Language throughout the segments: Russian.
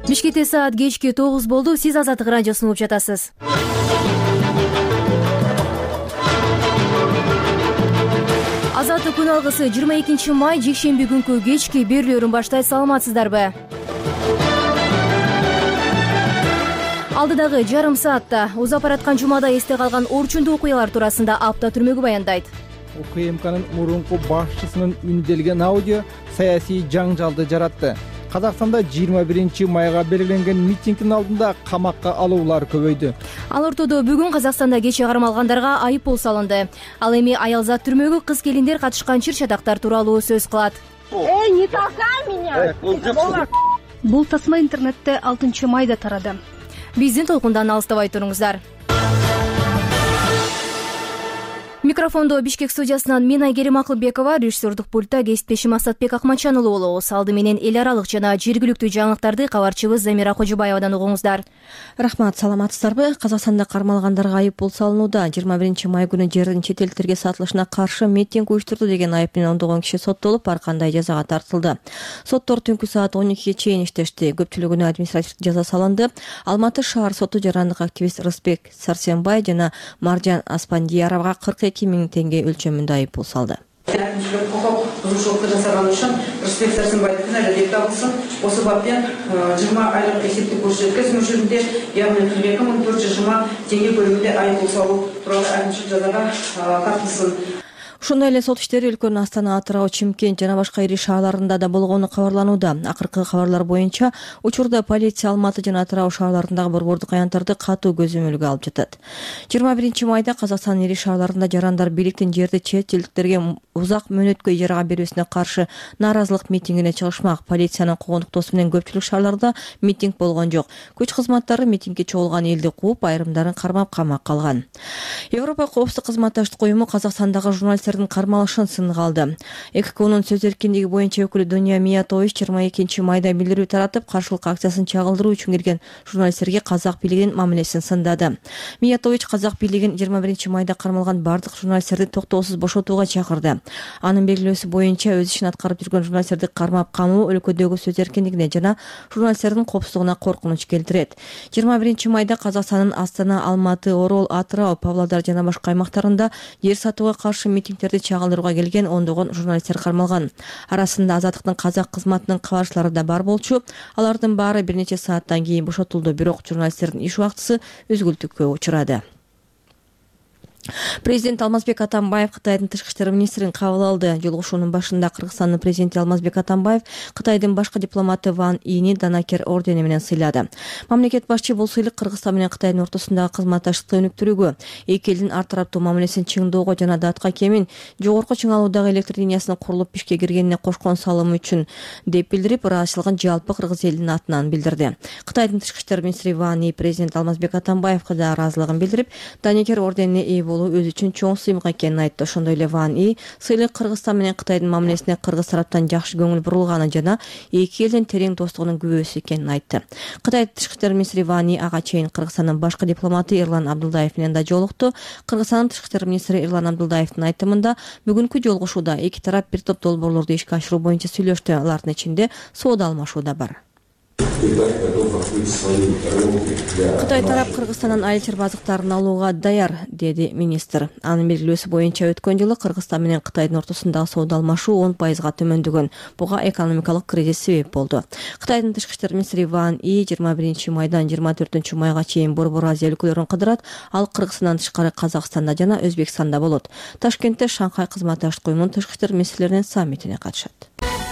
Бишкекте саат кечки 9 болду. Сиз Азаттык радиосун угуп жатасыз. Азаттык күн алгысы 22 май жекшемби күнкү кечки берүүлөрүн баштайт. Саламатсыздарбы? Алдыдагы жарым саатта узап бараткан жумада эсте калган орчундуу окуялар туурасында апта түрмөгү баяндайт. УКМКнын мурунку башчысынын үнделген аудио саясий жаңжалды жаратты. Казакстанда 21 майга белгиленген митингдин алдында камакка алуулар көбөйдү. Ал ортодо бүгүн Казакстанда кече кармалгандарга айыппул салынды. Ал эми аялзат түрмөгү кыз келиндер катышкан чыр-чатактар тууралуу сөз кылат. Не толкай меня! Бул тасма интернетте 6 майда тарады. Биздин толкундан алыстабай туруңуздар. Микрофондо Бишкек студиясынан мен Айгерим Акылбекова, режиссердук пультта кесиптешим Асатбек Акмачануулу болобуз. Алды менен эл аралык жана жергиликтүү жаңылыктарды кабарчыбыз Замира Кожобаевадан угуңуздар. Рахмат, саламатсыздарбы? Казакстанда кармалгандарга айыппул салынууда. 21 май күнү жердин чет элдерге сатылышына каршы митинг уюштурду деген айып менен ондогон киши соттолуп, ар кандай жазага тартылды. Соттор түнкү саат 12ге чейин иштешти. Көпчүлүгүнө административдик жаза салынды. Алматы шаар соту жарандык активист Рысбек Сарсенбай жана Маржан Аспандияровага 42 000 теңге өлчөмүндө айыппул салды. Әкімшілік құқық бұзушылықты жасағаны үшін Рысбек Сәрсенбаев кінәлі деп табылсын. Осы баппен 20 айлық есептік көрсеткіш мөлшерінде, яғни 42.420 теңге көлемінде айыппұл салу туралы әкімшілік жазаға тартылсын. Ошондой эле сот иштери өлкөнүн Астана, Атырау, Чымкент жана башка ири шаарларында да болгону кабарланууда. Акыркы кабарлар боюнча учурда полиция Алматы жана Атырау шаарларындагы борбордук аянттарды катуу көзөмөлгө алып жатат. 21 майда Казакстандын ири шаарларында жарандар бийликтин жерди чет элдиктерге узак мөөнөткө ижарага берүүсүнө каршы нааразылык митингине чыгышмак. Полициянын когонуктоосу менен көпчүлүк шаарларда митинг болгон жок. Күч кызматтары митингге чогулган элди кууп, айрымдарын кармап камакка алган. Европа коопсуздук кызматташтык уюму Казакстандагы журналисттердин кармалышын сынга алды. ЭККнын сөз эркиндиги боюнча өкүлү Дуня Миятович 22 майда билдирүү таратып, каршылык акциясын чагылдыруу үчүн келген журналисттерге казак бийлигинин мамилесин сындады. Миятович казак бийлигин 21 майда кармалган бардык журналисттерди токтоосуз бошотууга чакырды. Анын белгилөөсү боюнча өз ишин аткарып жүргөн журналисттерди кармап камоо өлкөдөгү сөз эркиндигине жана журналисттердин коопсуздугуна коркунуч келтирет. 21 майда Казакстандын Астана, Алматы, Орол, Атырау, Павлодар жана башка аймактарында жер сатууга каршы митингтерди чагылдырууга келген ондогон журналисттер кармалган. Арасында Азаттыктын казак кызматынын кабарчылары да бар болчу. Алардын баары бир нече сааттан кийин бошотулду, бирок журналисттердин иш убактысы үзгүлтүккө учурады. Президент Алмазбек Атамбаев Кытайдын тышкы иштер министрин кабыл алды. Жолугушуунун башында Кыргызстандын президенти Алмазбек Атамбаев Кытайдын башкы дипломаты Ван Ини Данакер ордени менен сыйлады. Мамлекет башчы бул сыйлык Кыргызстан менен Кытайдын ортосундагы кызматташтыкты өнүктүрүүгө, эки элдин ар тараптуу мамилесин чыңдоого жана датка кемин жогорку чыңалуудагы электр линиясынын курулуп ишке киргенине кошкон салымы үчүн деп билдирип, ыраазычылыгын жалпы кыргыз элинин атынан билдирди. Кытайдын тышкы иштер министри Ван И президент Алмазбек Атамбаевга да ыраазылыгын билдирип, Данакер орденине ээ өзү үчүн чоң сыймык экенин айтты. Ошондой эле Ван И сыйлык Кыргызстан менен Кытайдын мамилесине кыргыз тараптан жакшы көңүл бурулганы жана эки элдин терең достугунун күбөсү экенин айтты. Кытай тышкы иштер министри Ван И ага чейин Кыргызстандын башкы дипломаты Эрлан Абдулдаев менен да жолукту. Кыргызстандын тышкы иштер министри Эрлан Абдулдаевдин айтымында бүгүнкү жолугушууда эки тарап бир топ долбоорлорду ишке ашыруу боюнча сүйлөштү. Алардын ичинде соода алмашуу да бар. Кытай тарап Кыргызстандан айыл чарбазыктарын алууга даяр, деди министр. Анын белгилөөсү боюнча өткөн жылы Кыргызстан менен Кытайдын ортосундагы соода алмашуу 10%га төмөндөгөн. Буга экономикалык кризис себеп болду. Кытайдын тышкы иштер министри Ван И 21 майдан 24 майга чейин Борбор Азия өлкөлөрүн кыдырат. Ал Кыргызстандан тышкары Казакстанда жана Өзбекстанда болот. Ташкентте Шанхай кызматташтык уюмунун тышкы иштер министрлеринин саммитине катышат.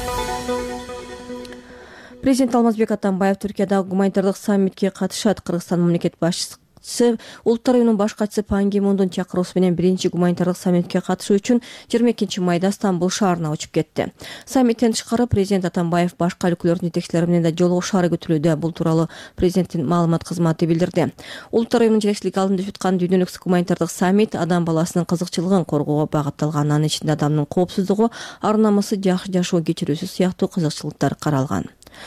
Президент Алмазбек Атамбаев Түркиядагы гуманитардык саммитке катышат. Кыргызстан мамлекет башчысы Улуттар уюмунун баш катчысы Пан Ги Мундун чакыруусу менен биринчи гуманитардык саммитке катышуу үчүн 22 майда Стамбул шаарына учуп кетти. Саммиттен тышкары президент Атамбаев башка өлкөлөрдүн жетекчилери менен да жолугушаары күтүлүүдө. Бул тууралуу президенттин маалымат кызматы билдирди. Улуттар уюмунун жетекчилиги алдында өтүп аткан дүйнөлүк гуманитардык саммит адам баласынын кызыкчылыгын коргоого багытталган. Анын ичинде адамдын коопсуздугу, ар намысы, жакшы жашоо кечирүүсү сыяктуу кызыкчылыктар каралган.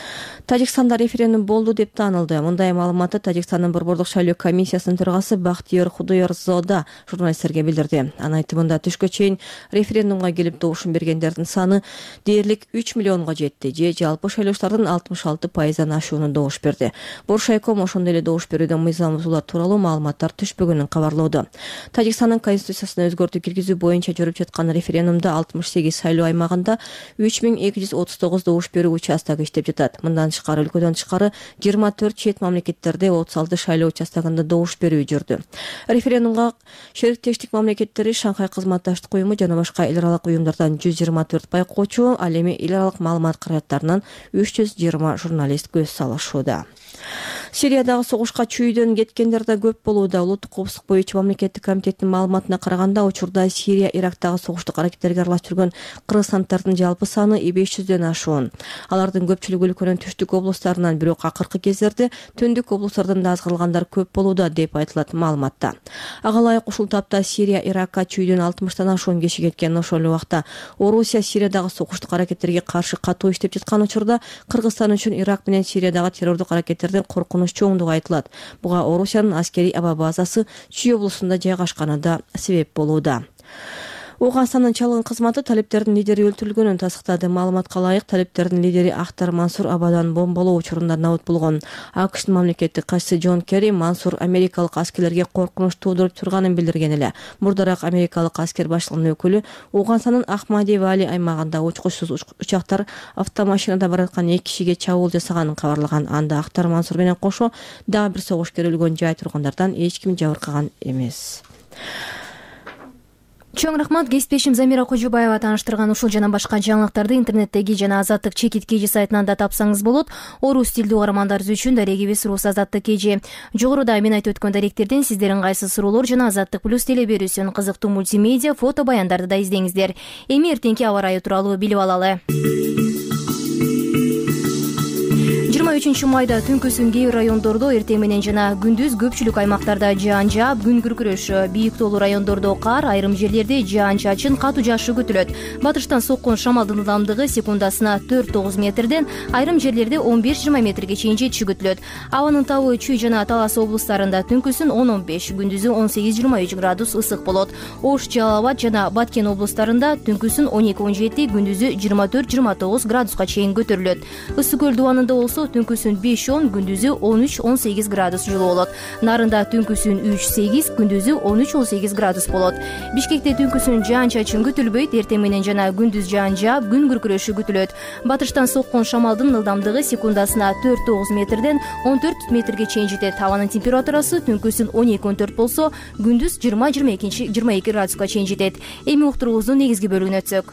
Тажикстанда референдум болду деп таанылды. Мындай маалыматты Тажикстандын борбордук шайлоо комиссиясынын төрагасы Бактиер Худоерзода журналисттерге билдирди. Анын айтымында түшкө чейин референдумга келип добушун бергендердин саны дээрлик 3 миллионго жетти. Же жалпы шайлоочулардын 66%-дан ашууну добуш берди. Боршайком ошондой эле добуш берүүдө мыйзам бузуулар тууралуу маалыматтар түшпөгөнүн кабарлоодо. Тажикстандын конституциясына өзгөртүү киргизүү боюнча жүрүп жаткан референдумда 68 шайлоо аймагында 3239 добуш берүү участогу иштеп жатат. Мындан тышкары өлкөдөн тышкары 24 чет мамлекеттерде 36 шайлоо участогунда добуш берүү жүрдү. Референдумга шериктештик мамлекеттери, Шанхай кызматташтык уюму жана башка эл аралык уюмдардан 124 байкоочу, ал эми эл аралык маалымат каражаттарынан 320 журналист көз салышууда. Сириядагы согушка чүйдөн кеткендер да көп болууда. Улуттук коопсуздук боюнча мамлекеттик комитеттин маалыматына караганда, учурда Сирия, Ирактагы согуштук аракеттерге аралашып жүргөн кыргызстандардын жалпы саны 500дөн ашуун. Алардын көпчүлүгү өлкөнүн түштүк облустарынан, бирок акыркы кездерде түндүк облустардан да аз кырылгандар көп болууда деп айтылат маалыматта. Ага ылайык ушул тапта Сирия, Иракка чүйдөн 60тан ашуун киши кеткен. Ошол эле убакта Орусия Сириядагы согуштук аракеттерге каршы катуу иштеп жаткан учурда Кыргызстан үчүн Ирак менен Сириядагы террордук аракеттерден коркунуч чоңдугу айтылат. Буга Орусиянын аскерий аба базасы Чүй облусунда жайгашканы да себеп болууда. Ооганстандын чалгын кызматы талептердин лидери өлтүрүлгөнүн тастыктады. Маалыматка ылайык, талептердин лидери Ахтар Мансур абадан бомбалоо учурунда набыт болгон. АКШтын мамлекеттик катчысы Джон Керри Мансур америкалык аскерлерге коркунуч туудуруп турганын билдирген эле. Мурдараак америкалык аскер баштыгынын өкүлү Ооганстандын Ахмади Вали аймагында учкучсуз учактар автомашинада бараткан 2 кишиге чабуул жасаганын кабарлаган. Анда Ахтар Мансур менен кошо дагы бир согушкер өлгөн, жай тургандардан эч ким жабыркаган эмес. Чоң рахмат. Кесиптешим Замира Кожубаева тааныштырган ушул жана башка жаңылыктарды интернеттеги жана Азаттык чекит KG сайтынан да тапсаңыз болот. Орус тилдүү угармандарыбыз үчүн дарегибиз Рус Азаттык KG. Жогоруда мен айтып өткөн даректерден сиздердин кайсы суроолор жана Азаттык плюс телеберүүсүнүн кызыктуу мультимедиа фото баяндарды да издеңиздер. Эми эртеңки аба ырайы тууралуу билип алалы. 23 майда түнкүсүн кээ бир райондордо эртең менен жана күндүз көпчүлүк аймактарда жаан жаап, күн күркүрөшү, бийик тоолуу райондордо кар, айрым жерлерде жаан чачын, катуу жашы күтүлөт. Батыштан соккон шамалдын ылдамдыгы секундасына 4-9 метрден, айрым жерлерде 15-20 метрге чейин жетиши күтүлөт. Абанын табы Чүй жана Талас облустарында түнкүсүн 10-15, күндүзү 18-23 градус ысык болот. Ош, Жалал Абад жана Баткен облустарында түнкүсүн 12-17, күндүзү 24-29 градуска чейин көтөрүлөт. Ысык көл дубанында болсо түнкүсүн 5-10, күндүзү 13-18 градус жылуу болот. Нарында түнкүсүн 3-8, күндүзү 13-18 градус болот. Бишкекте түнкүсүн жаан чачын күтүлбөйт, эртең менен жана күндүз жаан жаап, күн күркүрөшү күтүлөт. Батыштан соккон шамалдын ылдамдыгы секундасына 4-9 метрден 14 метрге чейин жетет. Абанын температурасы түнкүсүн 12-14 болсо, күндүз 20-22 градуска чейин жетет. Эми уктуруубуздун негизги бөлүгүнө өтсөк.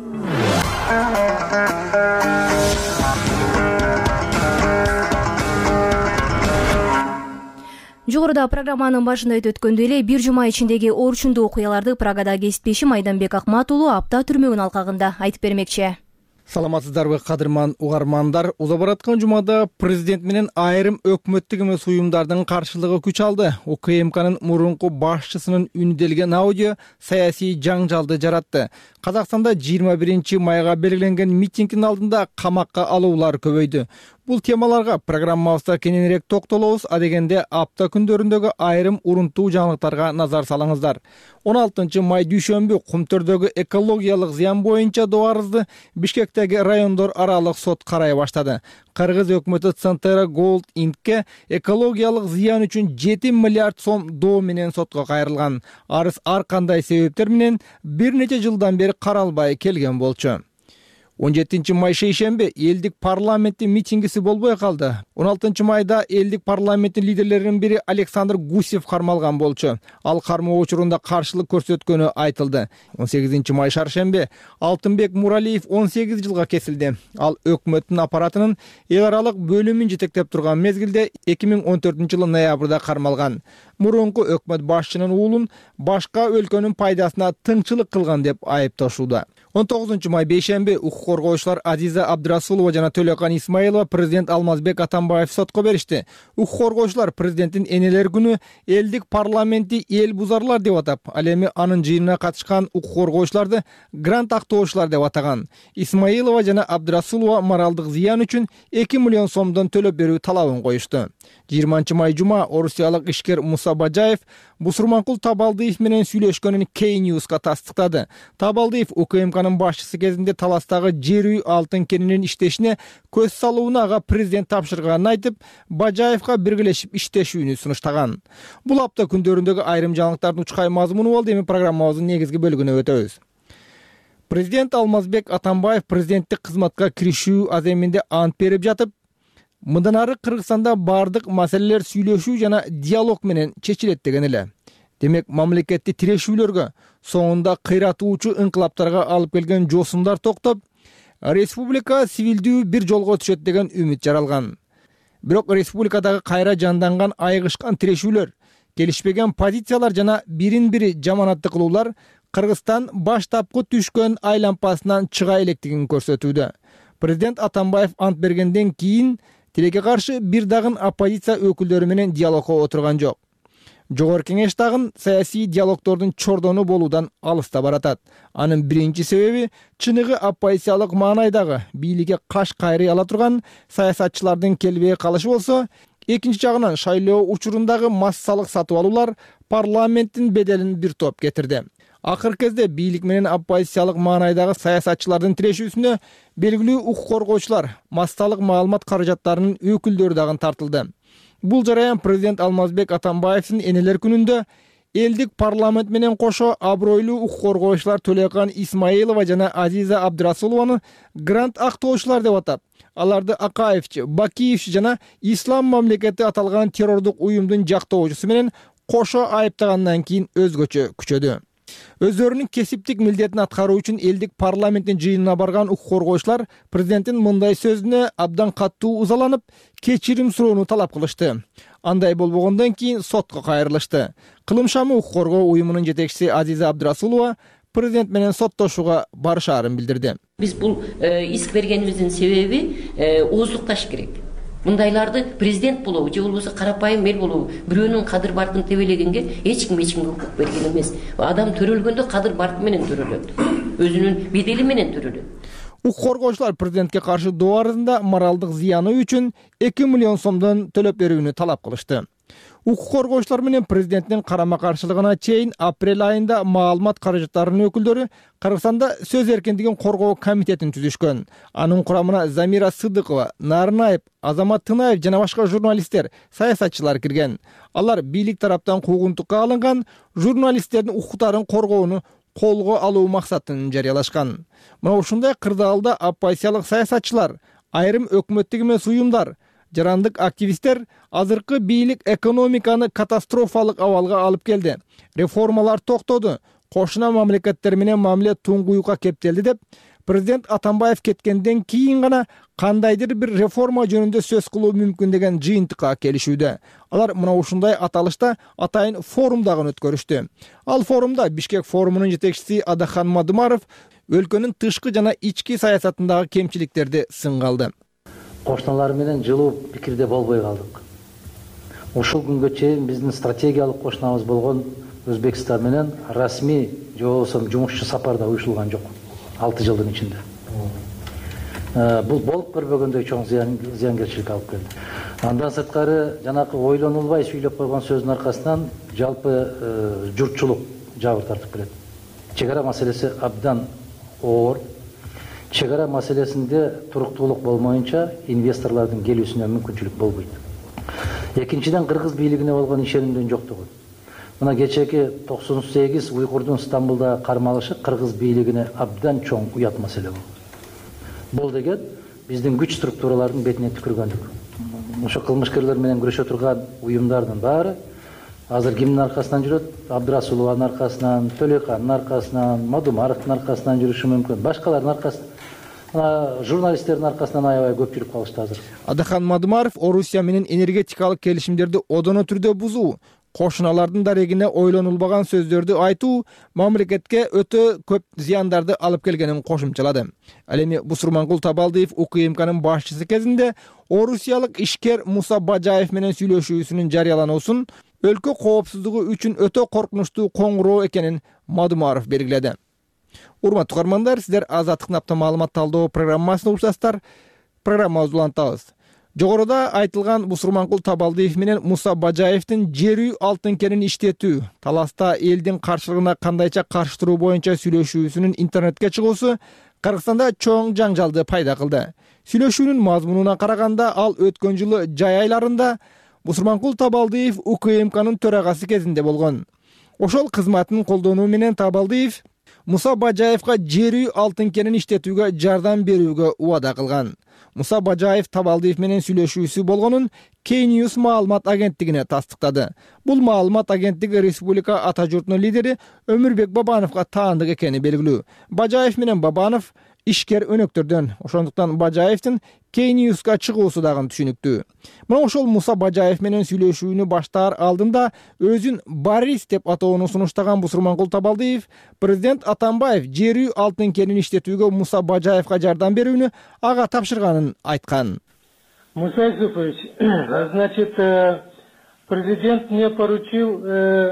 Жогоруда программанын башында айтып өткөндөй эле, бир жума ичиндеги орчундуу окуяларды Прагада кесиптешим Айданбек Акмат уулу апта түрмөгүнүн алкагында айтып бермекчи. Саламатсыздарбы кадырман угармандар. Уза бараткан жумада президент менен айрым өкмөттүк эмес уюмдардын каршылыгы күч алды. УКМКнын мурунку башчысынын үнү делген аудио саясий жаңжалды жаратты. Казакстанда 21 майга белгиленген митингдин алдында камакка алуулар көбөйдү. Бул темаларга программабызда кененирээк токтолобуз, а дегенде апта күндөрүндөгү айрым урунтуу жаңылыктарга назар салыңыздар. 16 май дүйшөмбү Кумтөрдөгү экологиялык зыян боюнча добарызды Бишкектеги райондор аралык сот карай баштады. Кыргыз өкмөтү Центера Gold Inc'ке экологиялык зыян үчүн 7 миллиард сом доо менен сотко кайрылган. Арыз ар кандай себептер менен бир нече жылдан бери каралбай келген болчу. 17 май шейшембе элдик парламенттин митингиси болбой калды. 16 майда элдик парламенттин лидерлеринин бири Александр Гусев кармалган болчу. Ал кармоо учурунда каршылык көрсөткөнү айтылды. 18 май шаршембе Алтынбек Муралиев 18 жылга кесилди. Ал өкмөттүн аппаратынын эл аралык бөлүмүн жетектеп турган мезгилде 2014 жылы ноябрда кармалган. мурунку өкмөт башчынын уулун башка өлкөнүн пайдасына тыңчылык кылган деп айыпташууда. 19 май бейшемби укук коргоочулар Азиза Абдрасулова жана Төлөкан Исмаилова президент Алмазбек Атамбаев сотко беришти. Укук коргоочулар президенттин энелер күнү элдик парламентти эл бузарлар деп атап, ал эми анын жыйынына катышкан укук коргоочуларды грант актоочулар деп атаган. Исмаилова жана Абдрасулова моралдык зыян үчүн 2 миллион сомдон төлөп берүү талабын коюшту. 20 май жума орусиялык ишкер Муса Бажаев Бусурманкул Табалдиев менен сүйлөшкөнүн K-News'ка тастыктады. Табалдиев УКМКнын башчысы кезинде таластагы жер үй алтын кенинин иштешине көз салууна ага президент тапшырганын айтып, Бажаевка биргелешип иштешүүнү сунуштаган. Бул апта күндөрүндөгү айрым жаңылыктардын учкай мазмуну болду. Эми программабыздын негизги бөлүгүнө өтөбүз. Президент Алмазбек Атамбаев президенттик кызматка киришүү аземинде ант берип жатып, мындан ары Кыргызстанда бардык маселелер сүйлөшүү жана диалог менен чечилет деген эле. Демек, мамлекетти тирешүүлөргө, соңунда кыйратуучу инкылаптарга алып келген жосундар токтоп, республика сивилдүү бир жолго түшөт деген үмүт жаралган. Бирок республикадагы кайра жанданган айыгышкан тирешүүлөр, келишпеген позициялар жана бирин-бири жаманатты кылуулар Кыргызстан баштапкы түшкөн айлампасынан чыга электигин көрсөтүүдө. Президент Атамбаев ант бергенден кийин тилекке каршы бир дагы оппозиция өкүлдөрү менен диалогко отурган жок. Жогорку кеңеш дагы саясий диалогтордун чордону болуудан алыста баратат. Анын биринчи себеби чыныгы оппозициялык маанайдагы бийликке каш кайрый ала турган саясатчылардын келбей калышы болсо, экинчи жагынан шайлоо учурундагы массалык сатып алуулар парламенттин беделин бир топ кетирди. Акыркы кезде бийлик менен оппозициялык маанайдагы саясатчылардын тирешүүсүнө белгилүү укук коргоочулар, массалык маалымат каражаттарынын өкүлдөрү дагы тартылды. Бул жараян президент Алмазбек Атамбаевдин энелер күнүндө элдик парламент менен кошо абройлуу укук коргоочулар Төлөкан Исмаилова жана Азиза Абдрасулованы грант актоочулар деп атап, аларды Акаевчи, Бакиевчи жана Ислам мамлекети аталган террордук уюмдун жактоочусу менен кошо айыптагандан кийин өзгөчө күчөдү. Өздөрүнүн кесиптик милдетин аткаруу үчүн элдик парламенттин жыйынына барган укук коргоочулар президенттин мындай сөзүнө абдан катуу ызаланып, кечирим суроону талап кылышты. Андай болбогондон кийин сотко кайрылышты. Кылымшамы укук коргоо уюмунун жетекчиси Азиза Абдрасулова президент менен соттошууга барышаарын билдирди. Биз бул иск бергенибиздин себеби ооздукташ керек. Мындайларды президент болобу же болбосо карапайым эл болобу бирөөнүн кадыр бартын тебелегенге эч кимге укук берген эмес. Адам төрөлгөндө кадыр барты менен төрөлөт. Өзүнүн бедели менен төрөлөт. Укук коргоочулар президентке каршы доо арызында моралдык зыяны үчүн 2 миллион сомдон төлөп берүүнү талап кылышты. Укук коргоочулар менен президенттин карама каршылыгына чейин апрель айында маалымат каражаттарынын өкүлдөрү Кыргызстанда сөз эркиндигин коргоо комитетин түзүшкөн. Анын курамына Замира Сыдыкова, Нарынаев, Азамат Тынаев жана башка журналисттер, саясатчылар кирген. Алар бийлик тараптан куугунтукка алынган журналисттердин укуктарын коргоону колго алуу максатын жарыялашкан. Мына ушундай кырдаалда оппозициялык саясатчылар, айрым өкмөттүк эмес уюмдар, жарандык активисттер азыркы бийлик экономиканы катастрофалык абалга алып келди. Реформалар токтоду, кошуна мамлекеттер менен мамиле туңгуюкка кептелди деп президент Атамбаев кеткенден кийин гана кандайдыр бир реформа жөнүндө сөз кылуу мүмкүн деген жыйынтыкка келишүүдө. Алар мына ушундай аталышта атайын форум дагы өткөрүштү. Ал форумда Бишкек форумунун жетекчиси Адахан Мадымаров өлкөнүн тышкы жана ички саясатындагы кемчиликтерди сынга алды. Кошуналар менен жылуу пикирде болбой калдык. Ушул күнгө чейин биздин стратегиялык кошунабыз болгон Өзбекстан менен расмий же болбосо жумушчу сапарда уюшулган жок 6 жылдын ичинде. Бул болуп көрбөгөндөй чоң зыянгерчилик алып келди. Андан сырткары жанакы ойлонулбай сүйлөп койгон сөздүн аркасынан жалпы журтчулук жабыр тартып келет. Чегара маселеси абдан оор. Чегара маселесинде туруктуулук болмоюнча инвесторлордун келүүсүнө мүмкүнчүлүк болбойт. Экинчиден кыргыз бийлигине болгон ишенимдин жоктугу. Мына кечеки 98 уйгурдун Стамбулдагы кармалышы кыргыз бийлигине абдан чоң уят маселе болду. Бул деген биздин күч структуралардын бетине түкүргөндүк. Ошо кылмышкерлер менен күрөшө турган уюмдардын баары азыр кимдин аркасынан жүрөт? Абдрасулованын аркасынан, Төлөкандын аркасынан, Мадумаровдун аркасынан жүрүшү мүмкүн. Башкалардын аркасынан, журналисттердин аркасынан аябай көп жүрүп калышты азыр. Адахан Мадумаров Орусия менен энергетикалык келишимдерди одоно түрдө бузуу, кошуналардын дарегине ойлонулбаган сөздөрдү айтуу мамлекетке өтө көп зыяндарды алып келгенин кошумчалады. Ал эми Бусурманкул Табалдиев УКМКнын башчысы кезинде орусиялык ишкер Муса Бажаев менен сүйлөшүүсүнүн жарыялануусун өлкө коопсуздугу үчүн өтө коркунучтуу коңгуроо экенин Мадумаров белгиледи. Урматтуу угармандар, сиздер Азаттыктын апта маалымат талдоо программасына угушасыздар. Программабызды улантабыз. Жогоруда айтылган Бусурманкул Табалдиев менен Муса Бажаевдин жерүү алтын кенин иштетүү, таласта элдин каршылыгына кандайча каршы туруу боюнча сүйлөшүүсүнүн интернетке чыгуусу Кыргызстанда чоң жаңжалды пайда кылды. Сүйлөшүүнүн мазмунуна караганда, ал өткөн жылы жай айларында Бусурманкул Табалдиев УКМКнын төрагасы кезинде болгон. Ошол кызматын колдонуу менен Табалдиев Муса Бажаевга жерүү алтын кенин иштетүүгө жардам берүүгө убада кылган. Муса Бажаев Табалдиев менен сүйлөшүүсү болгонун K-News маалымат агенттигине тастыктады. Бул маалымат агенттиги республика ата журтунун лидери Өмүрбек Бабановго таандык экени белгилүү. Бажаев менен Бабанов ишкер өнөктөрдөн, ошондуктан Бажаевдин K-News'ка чыгуусу дагы түшүнүктүү. Мына ошол Муса Бажаев менен сүйлөшүүнү баштаар алдында өзүн Борис деп атоону сунуштаган Бусурманкул Табалдиев президент Атамбаев жерүү алтын кенин иштетүүгө Муса Бажаевга жардам берүүнү ага тапшырганын айткан. Муса Юсупович, значит, президент мне поручил,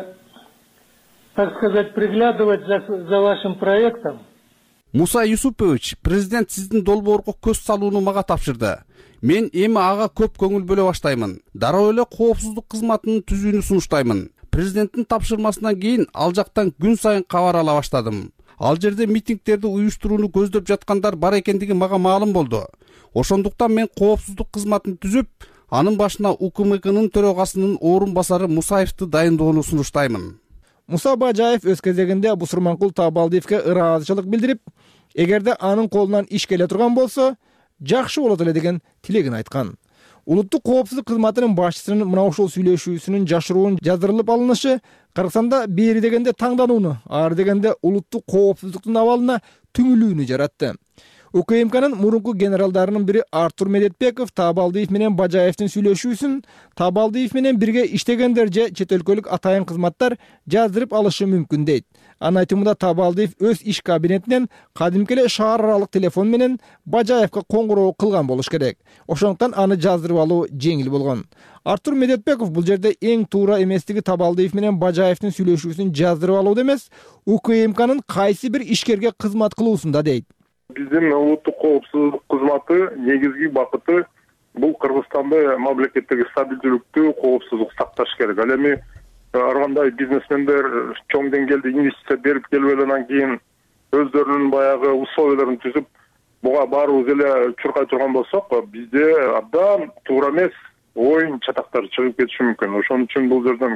так сказать, приглядывать за вашим проектом. Муса Юсупович, президент сиздин долбоорго көз салууну мага тапшырды. Мен эми ага көп көңүл бөлө баштаймын. Дароо эле коопсуздук кызматынын түзүүнү сунуштаймын. Президенттин тапшырмасынан кийин ал жактан күн сайын кабар ала баштадым. Ал жерде митингдерди уюштурууну көздөп жаткандар бар экендиги мага маалым болду. Ошондуктан мен коопсуздук кызматын түзүп, анын башына УКМКнын төрагасынын орун басары Мусаевди дайындоону сунуштаймын. Муса Бажаев өз кезегинде Бусурманкул Табалдиевге ыраазычылык билдирип, эгерде анын колунан иш келе турган болсо, жакшы болот эле деген тилегин айткан. Улуттук коопсуздук кызматынын башчысынын мына ушул сүйлөшүүсүнүн жашыруун жаздырылып алынышы Кыргызстанда бери дегенде таңданууну, ары дегенде улуттук коопсуздуктун абалына түңүлүүнү жаратты. УКМКнын мурунку генералдарынын бири Артур Медетбеков Табалдиев менен Бажаевдин сүйлөшүүсүн Табалдиев менен бирге иштегендер же чет өлкөлүк атайын кызматтар жаздырып алышы мүмкүн дейт. Анын айтымында Табалдиев өз иш кабинетинен кадимки эле шаар аралык телефон менен Бажаевга коңгуроо кылган болуш керек. Ошондуктан аны жаздырып алуу жеңил болгон. Артур Медетбеков бул жерде эң туура эместиги Табалдиев менен Бажаевдин сүйлөшүүсүн жаздырып алууда эмес, УКМКнын кайсы бир ишкерге кызмат кылуусунда дейт. Биздин улуттук коопсуздук кызматы негизги бакыты бул Кыргызстанда мамлекеттеги стабилдүүлүктү, коопсуздук сакташ керек. Ал эми ар кандай бизнесмендер чоң деңгээлде инвестиция берип келип анан кийин өздөрүнүн баягы условияларын түзүп, буга баарыбыз эле чуркай турган болсок, бизде абдан туура эмес оюн чатактар чыгып кетиши мүмкүн. Ошон үчүн бул жерден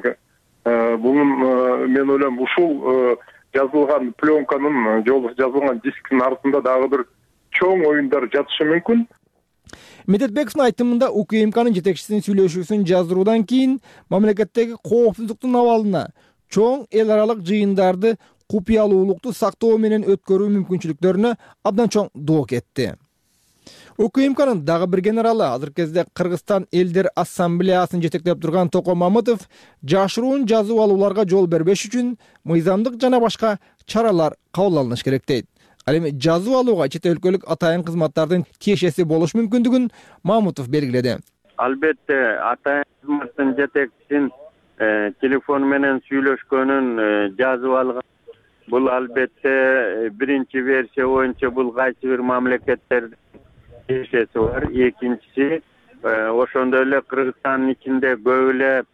мен ойлойм ушул жазылган пленканын, жазылган дисктин артында дагы бир чоң оюндар жатышы мүмкүн. Медетбековдун айтымында УКМКнын жетекчисинин сүйлөшүүсүн жаздыруудан кийин мамлекеттеги коопсуздуктун абалына чоң эл аралык жыйындарды купуялуулукту сактоо менен өткөрүү мүмкүнчүлүктөрүнө абдан чоң доо кетти. УКМКнын дагы бир генералы, азыркы кезде Кыргызстан элдер ассамблеясын жетектеп турган Токо Мамытов жашыруун жазып алууларга жол бербеш үчүн мыйзамдык жана башка чаралар кабыл алыныш керек дейт. Ал эми жазып алууга чет өлкөлүк атайын кызматтардын тиешеси болуш мүмкүндүгүн Мамытов белгиледи. Албетте атайын кызматтын жетекчисин телефон менен сүйлөшкөнүн жазып алган. Бул албетте биринчи версия боюнча бул кайсы бир мамлекеттердин тиешеси бар. Экинчиси ошондой эле Кыргызстандын ичинде көп эле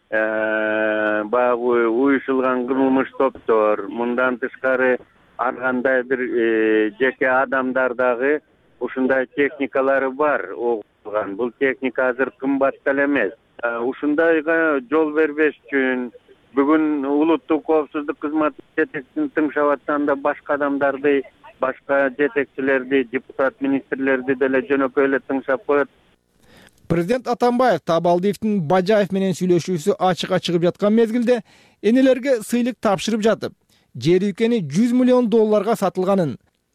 баягы уюшулган кылмыш топтор, мындан тышкары ар кандай бир жеке адамдар дагы ушундай техникалары бар. Бул техника азыр кымбат деле эмес. Ушундайга жол бербеш үчүн бүгүн улуттук коопсуздук кызматы жетекчисин тыңшап атканда башка адамдарды, башка жетекчилерди, депутат, министрлерди деле жөнөкөй эле тыңшап коет. Президент Атамбаев Табалдиевдин Бажаев менен сүйлөшүүсү ачыкка чыгып жаткан мезгилде энелерге сыйлык тапшырып жатып, жер өлкени $100 миллион сатылганын,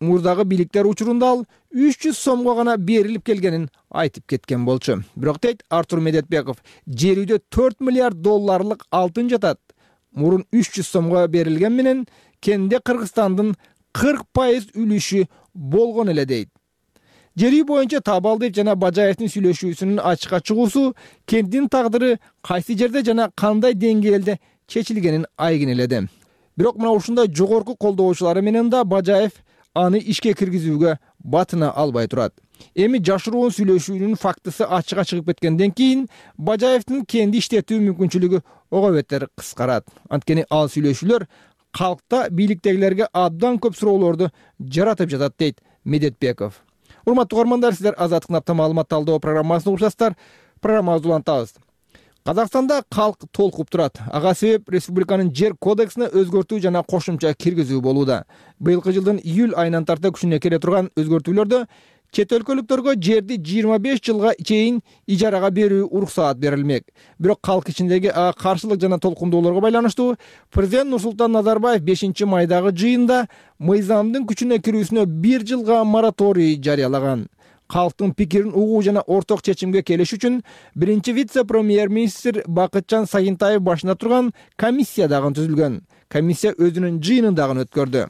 мурдагы бийликтер учурунда ал 300 сомго гана берилип келгенин айтып кеткен болчу. Бирок дейт Артур Медетбеков, жер үйдө 4 миллиард долларлык алтын жатат. Мурун 300 сомго берилген менен кенде Кыргызстандын 40% үлүшү болгон эле дейт. Жер үй боюнча Табалдиев жана Бажаевдин сүйлөшүүсүнүн ачыкка чыгуусу кенттин тагдыры кайсы жерде жана кандай деңгээлде чечилгенин айгинеледи. Бирок мына ушундай жогорку колдоочулары менен да Бажаев аны ишке киргизүүгө батына албай турат. Эми жашыруун сүйлөшүүнүн фактысы ачыкка чыгып кеткенден кийин Бажаевдин кенди иштетүү мүмкүнчүлүгү ого бетер кыскарат. Анткени ал сүйлөшүүлөр калкта бийликтегилерге абдан көп суроолорду жаратып жатат дейт Медетбеков. Урматтуу угармандар, сиздер Азаттыктын апта маалымат талдоо программасын угушасыздар. Программабызды улантабыз. Казакстанда калк толкуп турат. Ага себеп республиканын жер кодексине өзгөртүү жана кошумча киргизүү болууда. Быйылкы жылдын июль айынан тарта күчүнө кире турган өзгөртүүлөрдө чет өлкөлүктөргө жерди 25 жылга чейин ижарага берүү уруксаат берилмек. Бирок калк ичиндеги каршылык жана толкундоолорго байланыштуу президент Нурсултан Назарбаев 5-майдагы жыйында мыйзамдын күчүнө кирүүсүнө 1 жылга мораторий жарыялаган. Калктын пикирин угуу жана орток чечимге келиш үчүн биринчи вице-премьер-министр Бакытжан Сагынтаев башында турган комиссия дагы түзүлгөн. Комиссия өзүнүн жыйынын дагы өткөрдү.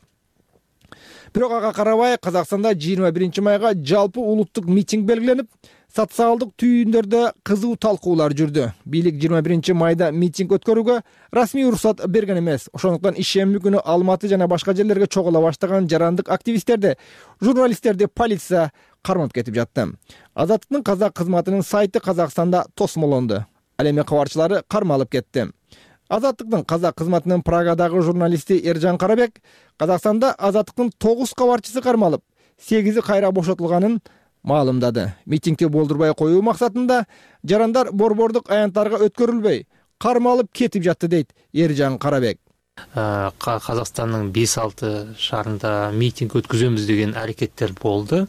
Бирок ага карабай Казакстанда 21 майга жалпы улуттук митинг белгиленип, социалдык түйүндөрдө кызуу талкуулар жүрдү. Бийлик 21 майда митинг өткөрүүгө расмий уруксат берген эмес. Ошондуктан ишемби күнү Алматы жана башка жерлерге чогула баштаган жарандык активисттерди, журналисттерди полиция кармап кетип жатты. Азаттыктын казак кызматынын сайты Казакстанда тосмолонду. Ал эми кабарчылары кармалып кетти. Азаттыктын казак кызматынын Прагадагы журналисти Эржан Карабек Казакстанда Азаттыктын 9 кабарчысы кармалып, 8-и кайра бошотулганын маалымдады. Митингди болдурбай коюу максатында жарандар борбордук аянттарга өткөрүлбөй, кармалып кетип жатты дейт Эржан Карабек. Казакстандын 5-6 шаарында митинг өткөзөбүз деген аракеттер болду.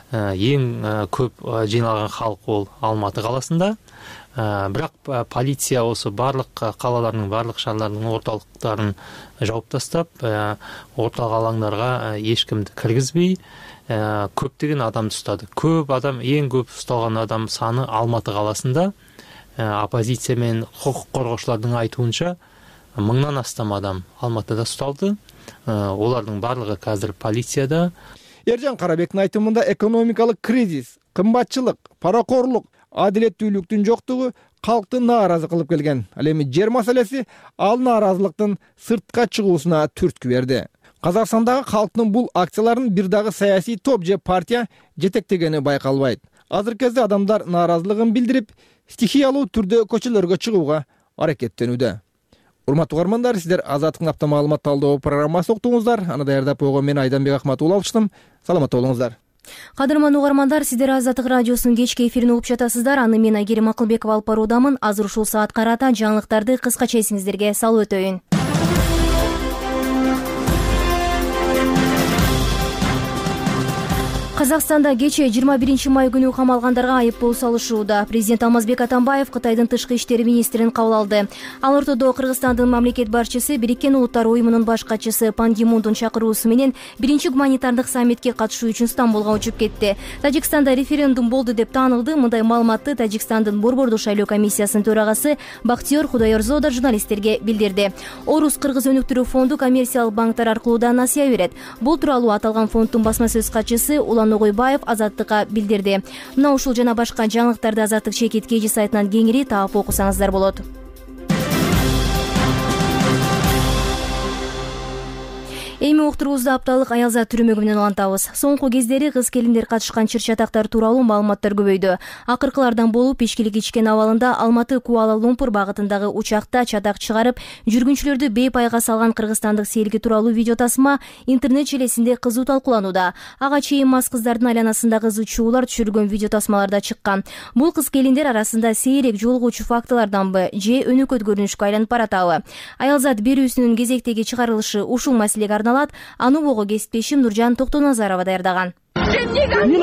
Эң көп жыйналган халк ол Алматы каласында. Бирок полиция осы барлык калалардын, барлык шаарлардын орталыктарын жауып тастап, орталык алаңдарга эч кимди киргизбей, көптөгөн адамды ұстады. Көп адам, ең көп ұсталған адам саны Алматы қаласында. Оппозиция мен құқық қорғаушылардың айтуынша 1000-нан астам адам Алматыда ұсталды. Олардың барлығы қазір полицияда. Эржан Карабектин айтымында экономикалык кризис, кымбатчылык, паракорлук, адилеттүүлүктүн жоктугу калкты нааразы кылып келген. Ал эми жер маселеси ал нааразылыктын сыртка чыгуусуна түрткү берди. Казакстандагы калктын бул акцияларын бир дагы саясий топ же партия жетектегени байкалбайт. Азыркы кезде адамдар нааразылыгын билдирип, стихиялуу түрдө көчөлөргө чыгууга аракеттенүүдө. Урматтуу угармандар, сиздер Азаттыктын апта маалымат талдоо программасын уктуңуздар. Аны даярдап койгон мен Айданбек Акматов алыштым. Саламатта болуңуздар. Кадырман угармандар, сиздер Азаттык радиосунун кечки эфирин угуп жатасыздар. Аны мен Айгерим Акылбекова алып баруудамын. Азыр ушул саат карата жаңылыктарды кыскача эсиңиздерге салып өтөйүн. Казакстанда кече 21 май күнү камалгандарга айыппул салышууда. Президент Алмазбек Атамбаев Кытайдын тышкы иштери министрин кабыл алды. Ал ортодо Кыргызстандын мамлекет башчысы Бириккен Улуттар уюмунун баш катчысы Пан Ги Мундун чакыруусу менен биринчи гуманитардык саммитке катышуу үчүн Стамбулга учуп кетти. Тажикстанда референдум болду деп таанылды. Мындай маалыматты Тажикстандын борбордук шайлоо комиссиясынын төрагасы Бактиёр Худайорзода журналисттерге билдирди. Орус Кыргыз өнүктүрүү фонду коммерциялык банктар аркылуу да насыя берет. Бул тууралуу аталган фонддун басма сөз катчысы Ногойбаев Азаттыкка билдирди. Мына ушул жана башка жаңылыктарды Азаттык чекит KG сайтынан кеңири таап окусаңыздар болот. Эми уктуруубузду апталык аялзат түрмөгү менен улантабыз. Соңку кездери кыз-келиндер катышкан чыр-чатактар тууралуу маалыматтар көбөйдү. Акыркылардан болуп ичкилик ичкен абалында Алматы Куала Лумпур багытындагы учакта чатак чыгарып, жүргүнчүлөрдү бейпайга салган кыргызстандык серги тууралуу видео тасма интернет желесинде кызуу талкууланууда. Ага чейин мас кыздардын айланасында кызуу чуулар түшүргөн видео тасмаларда чыккан. Бул кыз-келиндер арасында сейрек жолугуучу фактыларданбы же өнөкөт көрүнүшкө айланып баратабы? Аялзат берүүсүнүн кезектеги чыгарылышы ушул маселеге аны бого кесиптешим Нуржан Токтоназарова даярдаган. Не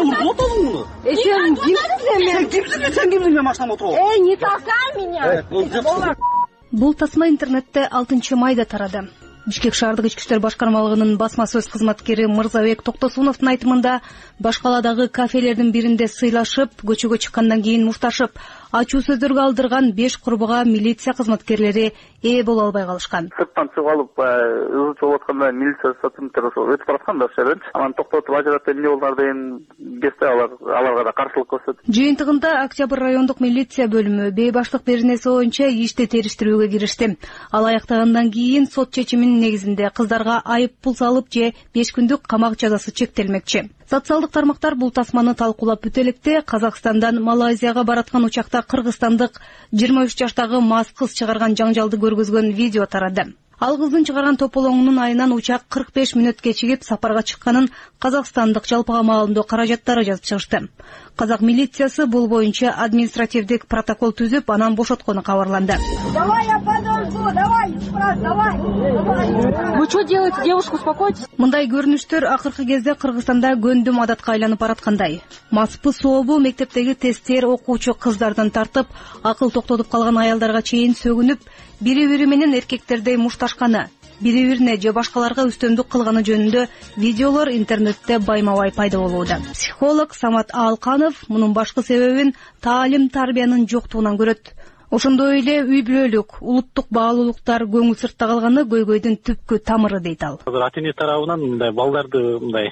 толкай меня! Бул тасма интернетте 6 майда тарады. Бишкек шаардык ички иштер башкармалыгынын басма сөз кызматкери Мырзабек Токтосуновдун айтымында баш каладагы кафелердин биринде сыйлашып, көчөгө чыккандан кийин мушташып, ачуу сөздөргө алдырган 5 курбуга милиция кызматкерлери ээ боло албай калышкан. Сырттан чыгып алып, ызы чыгып атканда милиция сотрудниктери өтүп бараткан да шерен. Анан токтотуп ажыратып эмне болдуңар деген кезде аларга да каршылык көрсөтүп. Жыйынтыгында Октябрь райондук милиция бөлүмү бейбаштык беренеси боюнча ишти териштирүүгө киришти. Ал аяктагандан кийин сот чечиминин негизинде кыздарга айып пул салып же 5 күндүк камак жазасы чектелмекчи. Социалдык тармактар бул тасманы талкуулап бүтө электе Казакстандан Малайзияга бараткан учакта кыргызстандык 23 жаштагы мас кыз чыгарган жаңжалды көргөзгөн видео тарады. Ал кыздын чыгарган тополоңунун айынан учак 45 мүнөт кечигип сапарга чыкканын казакстандык жалпыга маалымдоо каражаттары жазып чыгышты. Казак милициясы бул боюнча административдик протокол түзүп, анан бошоткону кабарланды. Давай, я подожду, давай, давай. Вы что делаете, девушка, успокойтесь? Мындай көрүнүштөр акыркы кезде Кыргызстанда гөндүм адатка айланып бараткандай. Маспы сообу мектептеги тесттер окуучу кыздардан тартып, акыл токтотуп калган аялдарга чейин сөгүнүп, бири-бири менен эркектердей мушташканы, бири-бирине же башкаларга үстөмдүк кылганы жөнүндө видеолор интернетте байма-бай пайда болууда. Психолог Самат Алканов мунун башкы себебин таалим тарбиянын жоктугунан көрөт. Ошондой эле үй бүлөлүк, улуттук баалуулуктар көңүл сыртта калганы көйгөйдүн түпкү тамыры дейт ал. Ата-эне тарабынан мындай балдарды мындай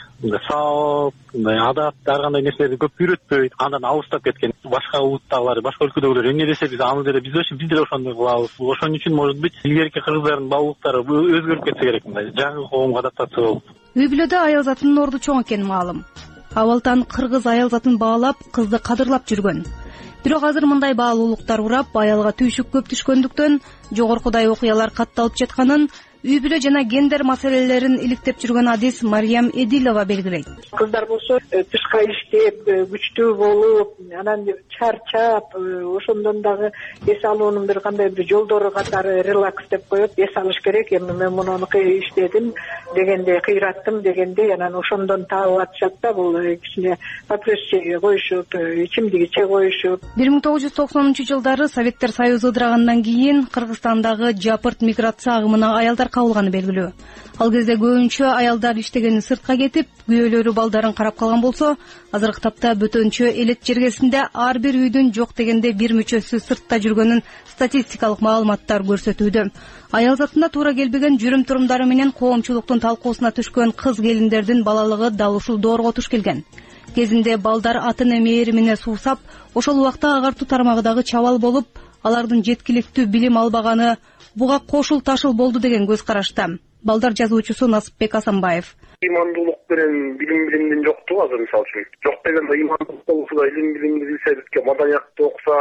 саап, адат, ар кандай нерселерди көп үйрөтпөйт, андан алыстап кеткен. Башка улуттагылар, башка өлкөдөгүлөр эмне десе биз аны деле биз деле ошондой кылабыз. Ошон үчүн может быть илгерки кыргыздардын баалуулуктары өзгөрүп кетсе керек мындай жаңы коомго адаптация болуп. Үй бүлөдө аял затынын орду чоң экени маалым. Абалтан кыргыз аял затын баалап, кызды кадырлап жүргөн. Бирок азыр мындай баалуулуктар урап, аялга түйшүк көп түшкөндүктөн жогоркудай окуялар катталып жатканын үй бүлө жана гендер маселелерин иликтеп жүргөн адис Мариям Эдилова белгилейт. Кыздар болсо тышка иштеп, күчтүү болуп, анан чарчап, ошондон дагы эс алуунун бир кандай бир жолдору катары релакс деп коет. Эс алыш керек, эми мен муну иштедим дегенде, кыйраттым дегенде, анан ошондон таап атышат да, бул кичине папиросчеге коюшуп, ичимдик иче коюшуп. 1990-жылдары Советтер Союзу ыдырагандан кийин Кыргызстандагы жапырт миграция агымына аялдар кабылганы белгилүү. Ал кезде көбүнчө аялдар иштегени сыртка кетип, күйөөлөрү балдарын карап калган болсо, азыркы тапта бөтөнчө элет жергесинде ар бир үйдүн жок дегенде бир мүчөсү сыртта жүргөнүн статистикалык маалыматтар көрсөтүүдө. Аял затында туура келбеген жүрүм-турумдары менен коомчулуктун талкуусуна түшкөн кыз келиндердин балалыгы дал ушул доорго туш келген. Кезинде балдар ата-эне мээримине суусап, ошол убакта агартуу тармагындагы чабал болуп, алардын жеткиликтүү билим албаганы буга кошул ташыл болду деген көз карашта. Балдар жазуучусу Насыпбек Асанбаев. Имандуулук менен билимдин жоктугу азыр мисалы үчүн. Жок дегенде имандуулук болсо да билимди билсе, маданиятты окуса,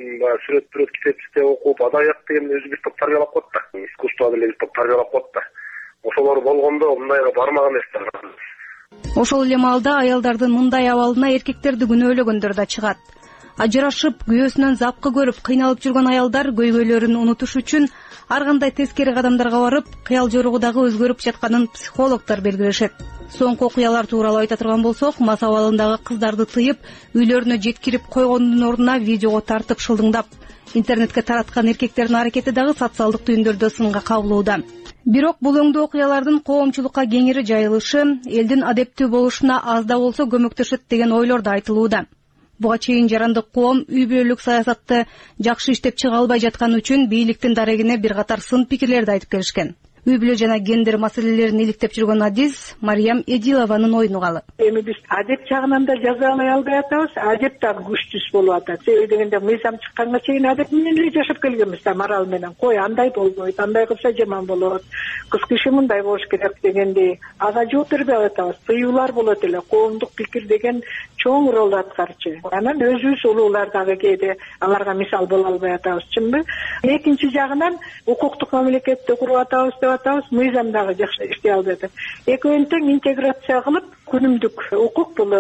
сүрөт китепти окуп, адаят деген өзү бир топ тарбиялап коет да. Искусство деле бир топ тарбиялап коет да. Ошолор болгондо мындайга бармаган эмес да. Ошол эле маалда аялдардын мындай абалына эркектерди күнөөлөгөндөр да чыгат. Ажырашып, күйөөсүнөн запкы көрүп, кыйналып жүргөн аялдар көйгөйлөрүн унутуш үчүн ар кандай тескери кадамдарга барып, кыял жоругу дагы өзгөрүп жатканын психологдор белгилешет. Соңку окуялар тууралуу айта турган болсок, мас абалындагы кыздарды тыйып, үйлөрүнө жеткирип койгондун ордуна видеого тартып шылдыңдап, интернетке тараткан эркектердин аракети дагы социалдык түйүндөрдө сынга кабылууда. Бирок бул өңдүү окуялардын коомчулукка кеңири жайылышы элдин адептүү болушуна аз да болсо көмөктөшөт деген ойлор да айтылууда. Буга чейин жарандык коом үй бүлөлүк саясатты жакшы иштеп чыга албай жатканы үчүн бийликтин дарегине бир катар сын пикирлерди айтып келишкен. Үй бүлө жана гендер маселелерин иликтеп жүргөн адис Мариям Эдилованын оюну калы. Эми биз адеп жагынан да жаза албай атабыз, адеп дагы күчтүүсү болуп атат. Себеби дегенде мыйзам чыкканга чейин адеп менен эле жашап келгенбиз да, мораль менен. Кой андай болбойт, андай кылса жаман болот. Кыз киши мындай болуш керек дегендей ага жооп бербей атабыз. Тыюулар болот эле. Коомдук пикир деген чоң ролду аткарчу. Анан өзүбүз улуулар дагы кээде аларга мисал боло албай атабыз, чынбы? Экинчи жагынан укуктук мамлекетти куруп атабыз деп атабыз, мыйзам дагы жакшы иштей албай атат. Экөөнүн тең интеграция кылып, күнүмдүк укук бул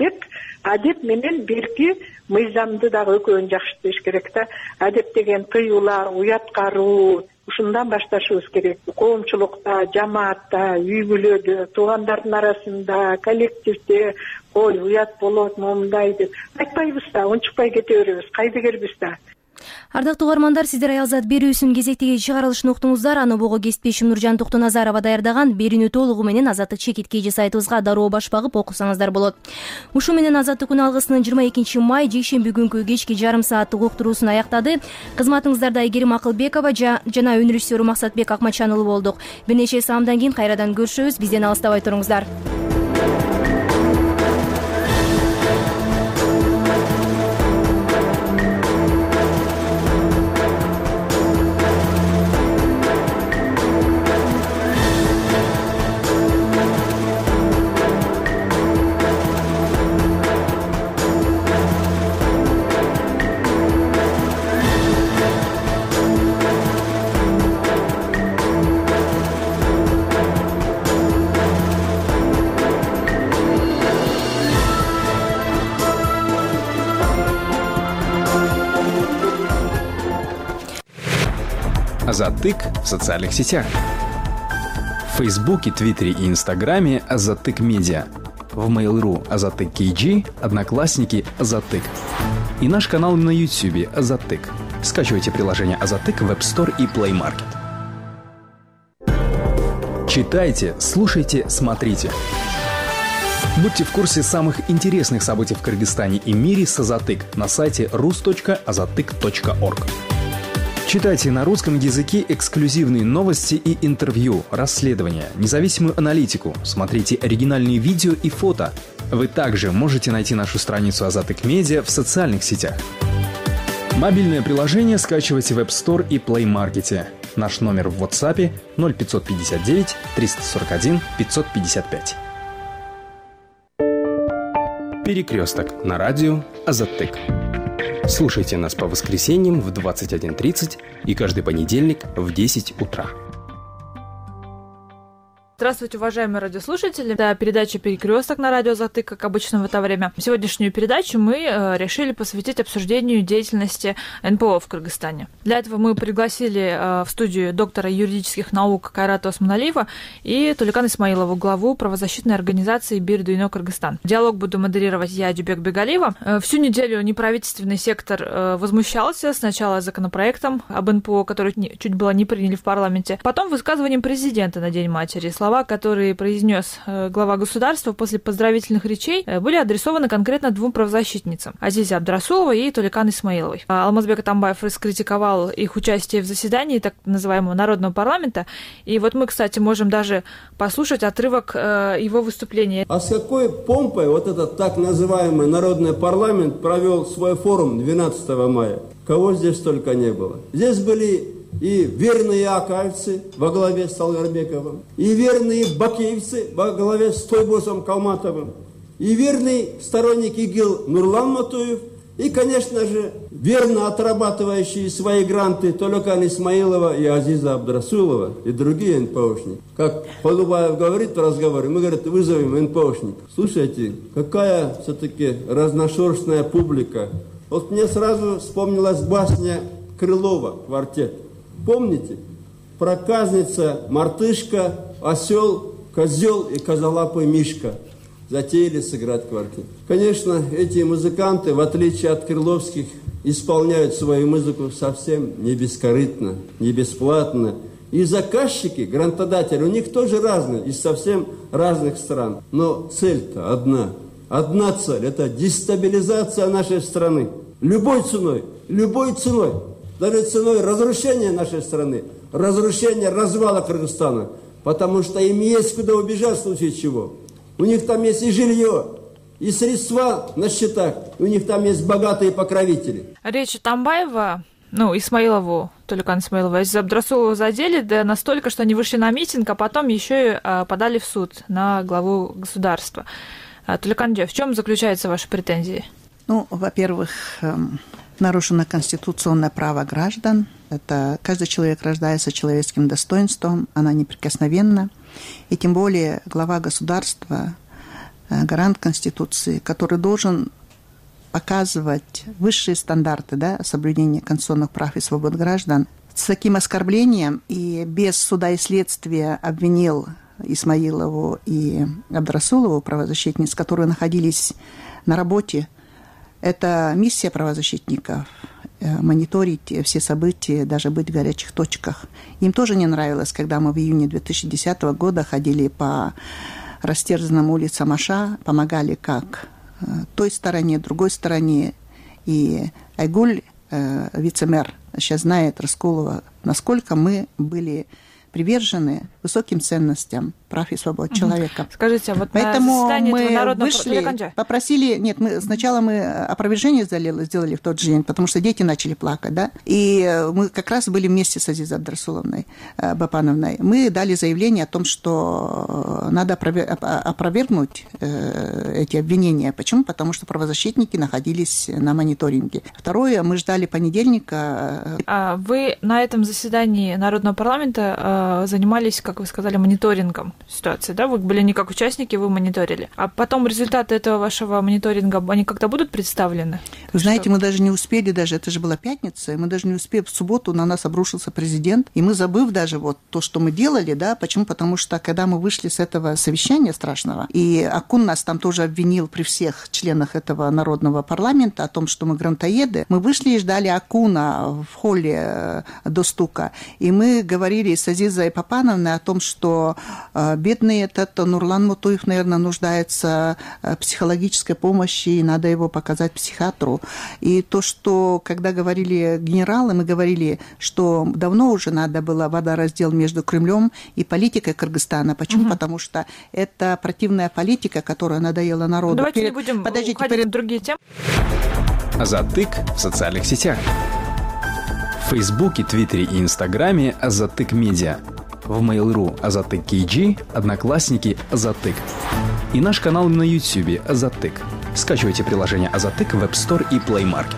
адеп менен берки мыйзамды дагы экөөнү жакшы иштеш керек да. Адеп деген тыюулар, уят кароо, ушундан башташыбыз керек. Коомчулукта, жамаатта, үй бүлөдө, туугандардын арасында, коллективде ой, уят болот, момундай деп айтпайбыз да, унчукпай кете беребиз, кайдыгербиз да. Ардактуу угармандар, сиздер Аялзат берүүсүнүн кезектеги чыгарылышын уктуңуздар. Аны бого кесиптешим Нуржан Токтоназарова даярдаган. Берүүнү толугу менен Азаттык чекиткейжи сайтыбызга дароо баш багып окусаңыздар болот. Ушу менен Азаттык күн алгысынын 22 май жекшемби күнкү кечки жарым сааттык уктуруусун аяктады. Кызматыңыздарда Айгерим Акылбекова жана өнөр режиссеру Максатбек Акматчан уулу болдук. Бир нече саамдан кийин кайрадан көрүшөбүз. Бизден алыстабай туруңуздар. Азаттык в социальных сетях. В Фейсбуке, Твиттере и Инстаграме Азаттык Медиа. В Mail.ru Азаттык KG, Одноклассники Азаттык. И наш канал на YouTube Азаттык. Скачивайте приложение Азаттык в App Store и Play Market. Читайте, слушайте, смотрите. Будьте в курсе самых интересных событий в Кыргызстане и мире с Азаттык на сайте rus.azattyk.org. Читайте на русском языке эксклюзивные новости и интервью, расследования, независимую аналитику, смотрите оригинальные видео и фото. Вы также можете найти нашу страницу Азаттык Медиа в социальных сетях. Мобильное приложение скачивайте в App Store и Play Market. Наш номер в WhatsApp 0559 341 555. Перекресток на радио Азаттык. Слушайте нас по воскресеньям в 21:30 и каждый понедельник в 10 утра. Здравствуйте, уважаемые радиослушатели. Это передача «Перекресток» на радио Азаттык, как обычно в это время. Сегодняшнюю передачу мы решили посвятить обсуждению деятельности НПО в Кыргызстане. Для этого мы пригласили в студию доктора юридических наук Кайрата Осмоналиева и Туликан Исмаилову, главу правозащитной организации «Бир Дуйно Кыргызстан». Диалог буду модерировать я, Дюбек Бегалиева. Всю неделю неправительственный сектор возмущался сначала законопроектом об НПО, который чуть было не приняли в парламенте, потом высказыванием президента на День матери. Слова, которые произнес глава государства после поздравительных речей, были адресованы конкретно двум правозащитницам – Азизе Абдрасуловой и Туликан Исмаиловой. Алмазбек Атамбаев раскритиковал их участие в заседании так называемого Народного парламента. И вот мы, кстати, можем даже послушать отрывок его выступления. А с какой помпой вот этот так называемый Народный парламент провел свой форум 12 мая? Кого здесь только не было. Здесь были и верные акаевцы во главе с Алгарбековым, и верные бакеевцы во главе с Тойбосом Калматовым, и верный сторонник ИГИЛ Нурлан Матуев, и, конечно же, верно отрабатывающие свои гранты Туликан Исмаилова и Азиза Абдрасулова и другие НПОшники. Как Холубаев говорит в разговоре, мы, говорит, вызовем НПОшников. Слушайте, какая все-таки разношерстная публика. Вот мне сразу вспомнилась басня Крылова «Квартет». Помните? Проказница, мартышка, осел, козел и козолапый мишка затеяли сыграть квартет. Конечно, эти музыканты, в отличие от крыловских, исполняют свою музыку совсем не бескорыстно, не бесплатно. И заказчики, грантодатели, у них тоже разные, из совсем разных стран. Но цель-то одна. Одна цель – это дестабилизация нашей страны. Любой ценой, любой ценой. Даже ценой разрушения нашей страны, разрушения, развала Кыргызстана. Потому что им есть куда убежать в случае чего. У них там есть и жилье, и средства на счетах. У них там есть богатые покровители. Речь Атамбаева, Исмаилову, Туликан Исмаилова, Азизу Абдрасулову задели, да настолько, что они вышли на митинг, а потом еще и подали в суд на главу государства. Туликан Дё, в чем заключаются ваши претензии? Во-первых, нарушено конституционное право граждан. Это каждый человек рождается человеческим достоинством, она неприкосновенна. И тем более глава государства, гарант Конституции, который должен показывать высшие стандарты соблюдения конституционных прав и свобод граждан, с таким оскорблением и без суда и следствия обвинил Исмаилову и Абдрасулову, правозащитниц, которые находились на работе. Это миссия правозащитников. мониторить все события, даже быть в горячих точках. Им тоже не нравилось, когда мы в июне 2010 года ходили по растерзанным улицам Аша, помогали как той стороне, другой стороне. И Айгуль, вице-мэр, сейчас знает, Раскулова, насколько мы были привержены высоким ценностям прав и свобод человека. Скажите, а вот поэтому на мы народного... вышли, попросили... Нет, сначала мы опровержение сделали в тот же день, потому что дети начали плакать, да, и мы как раз были вместе с Азизой Абдрасуловной Бапановной. Мы дали заявление о том, что надо опровергнуть эти обвинения. Почему? Потому что правозащитники находились на мониторинге. Второе, мы ждали понедельника. А вы на этом заседании Народного парламента занимались, как вы сказали, мониторингом ситуации, да? Вы были не как участники, вы мониторили. А потом результаты этого вашего мониторинга, они как-то будут представлены? Вы знаете, мы даже не успели, это же была пятница, и мы даже не успели, в субботу на нас обрушился президент, и мы, забыв даже вот то, что мы делали, да, почему? Потому что, когда мы вышли с этого совещания страшного, и Акун нас там тоже обвинил при всех членах этого народного парламента о том, что мы грантоеды, мы вышли и ждали Акуна в холле до стука, и мы говорили с Азизой Папановной о том, что бедный этот Нурлан Мутуев, наверное, нуждается в психологической помощи, и надо его показать психиатру. И то, что, когда говорили генералы, мы говорили, что давно уже надо было водораздел между Кремлем и политикой Кыргызстана. Почему? Потому что это противная политика, которая надоела народу. Давайте не будем уходить в другие темы. Азатык в социальных сетях. В Фейсбуке, Твиттере и Инстаграме Азатык Медиа. В Mail.ru Азатык KG, Одноклассники Азатык. И наш канал на YouTube Азатык. Скачивайте приложение Азатык в App Store и Play Market.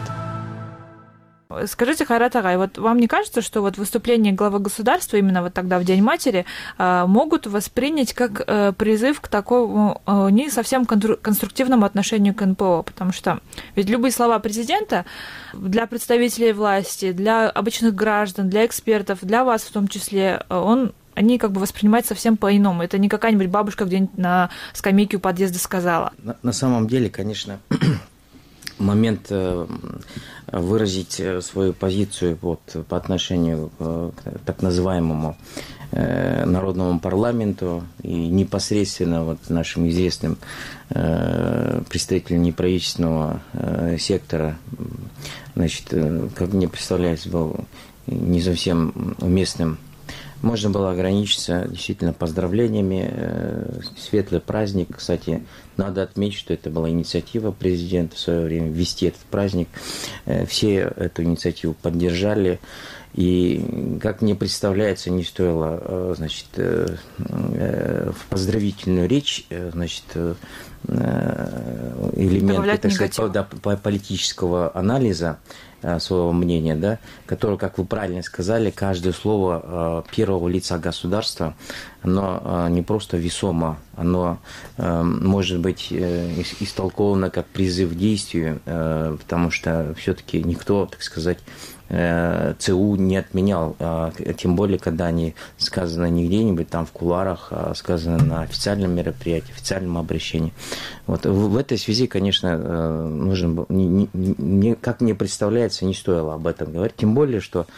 Скажите, Хайрат Агай, вот вам не кажется, что вот выступление главы государства именно вот тогда в День матери могут воспринять как призыв к такому не совсем конструктивному отношению к НПО? Потому что ведь любые слова президента для представителей власти, для обычных граждан, для экспертов, для вас в том числе, они как бы воспринимаются совсем по-иному. Это не какая-нибудь бабушка где-нибудь на скамейке у подъезда сказала. На самом деле, конечно, момент выразить свою позицию по отношению к так называемому Народному парламенту и непосредственно нашим известным представителям неправительственного сектора, как мне представляется, был не совсем уместным. Можно было ограничиться действительно поздравлениями. Светлый праздник. Кстати, надо отметить, что это была инициатива президента в свое время ввести этот праздник. Все эту инициативу поддержали. И, как мне представляется, не стоило, в поздравительную речь, элементы, так сказать, политического анализа своего мнения, да, которое, как вы правильно сказали, каждое слово первого лица государства, оно не просто весомо, оно может быть истолковано как призыв к действию, потому что все-таки никто, так сказать, ЦУ не отменял, тем более, когда они сказаны не где-нибудь там в кулуарах, а сказаны на официальном мероприятии, официальном обращении. Вот в этой связи, конечно, нужно было, как мне представляется, не стоило об этом говорить, тем более, что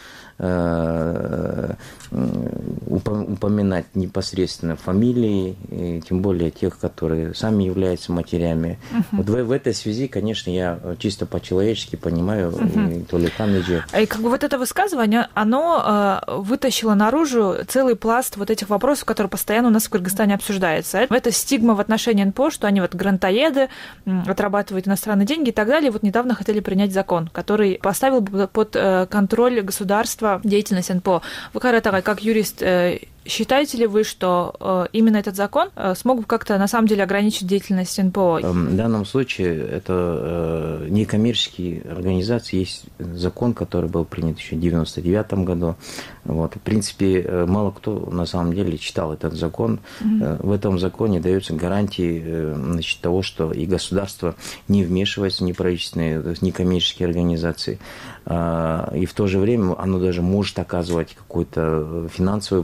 упоминать непосредственно фамилии, и тем более тех, которые сами являются матерями. Вот в этой связи, конечно, я чисто по-человечески понимаю Толика Меджи. И как бы вот это высказывание, оно вытащило наружу целый пласт вот этих вопросов, которые постоянно у нас в Кыргызстане обсуждаются. Это стигма в отношении НПО, что они вот грантоеды, отрабатывают иностранные деньги и так далее. Вот недавно хотели принять закон, который поставил бы под контроль государства деятельность НПО. Вы, Хайрат Агай, как юрист, считаете ли вы, что именно этот закон смог бы как-то на самом деле ограничить деятельность НПО? В данном случае это некоммерческие организации. Есть закон, который был принят еще в 1999 году. Вот. В принципе, мало кто на самом деле читал этот закон. В этом законе даются гарантии того, что и государство не вмешивается в неправительственные, то есть некоммерческие организации. И в то же время оно даже может оказывать какую-то финансовую поддержку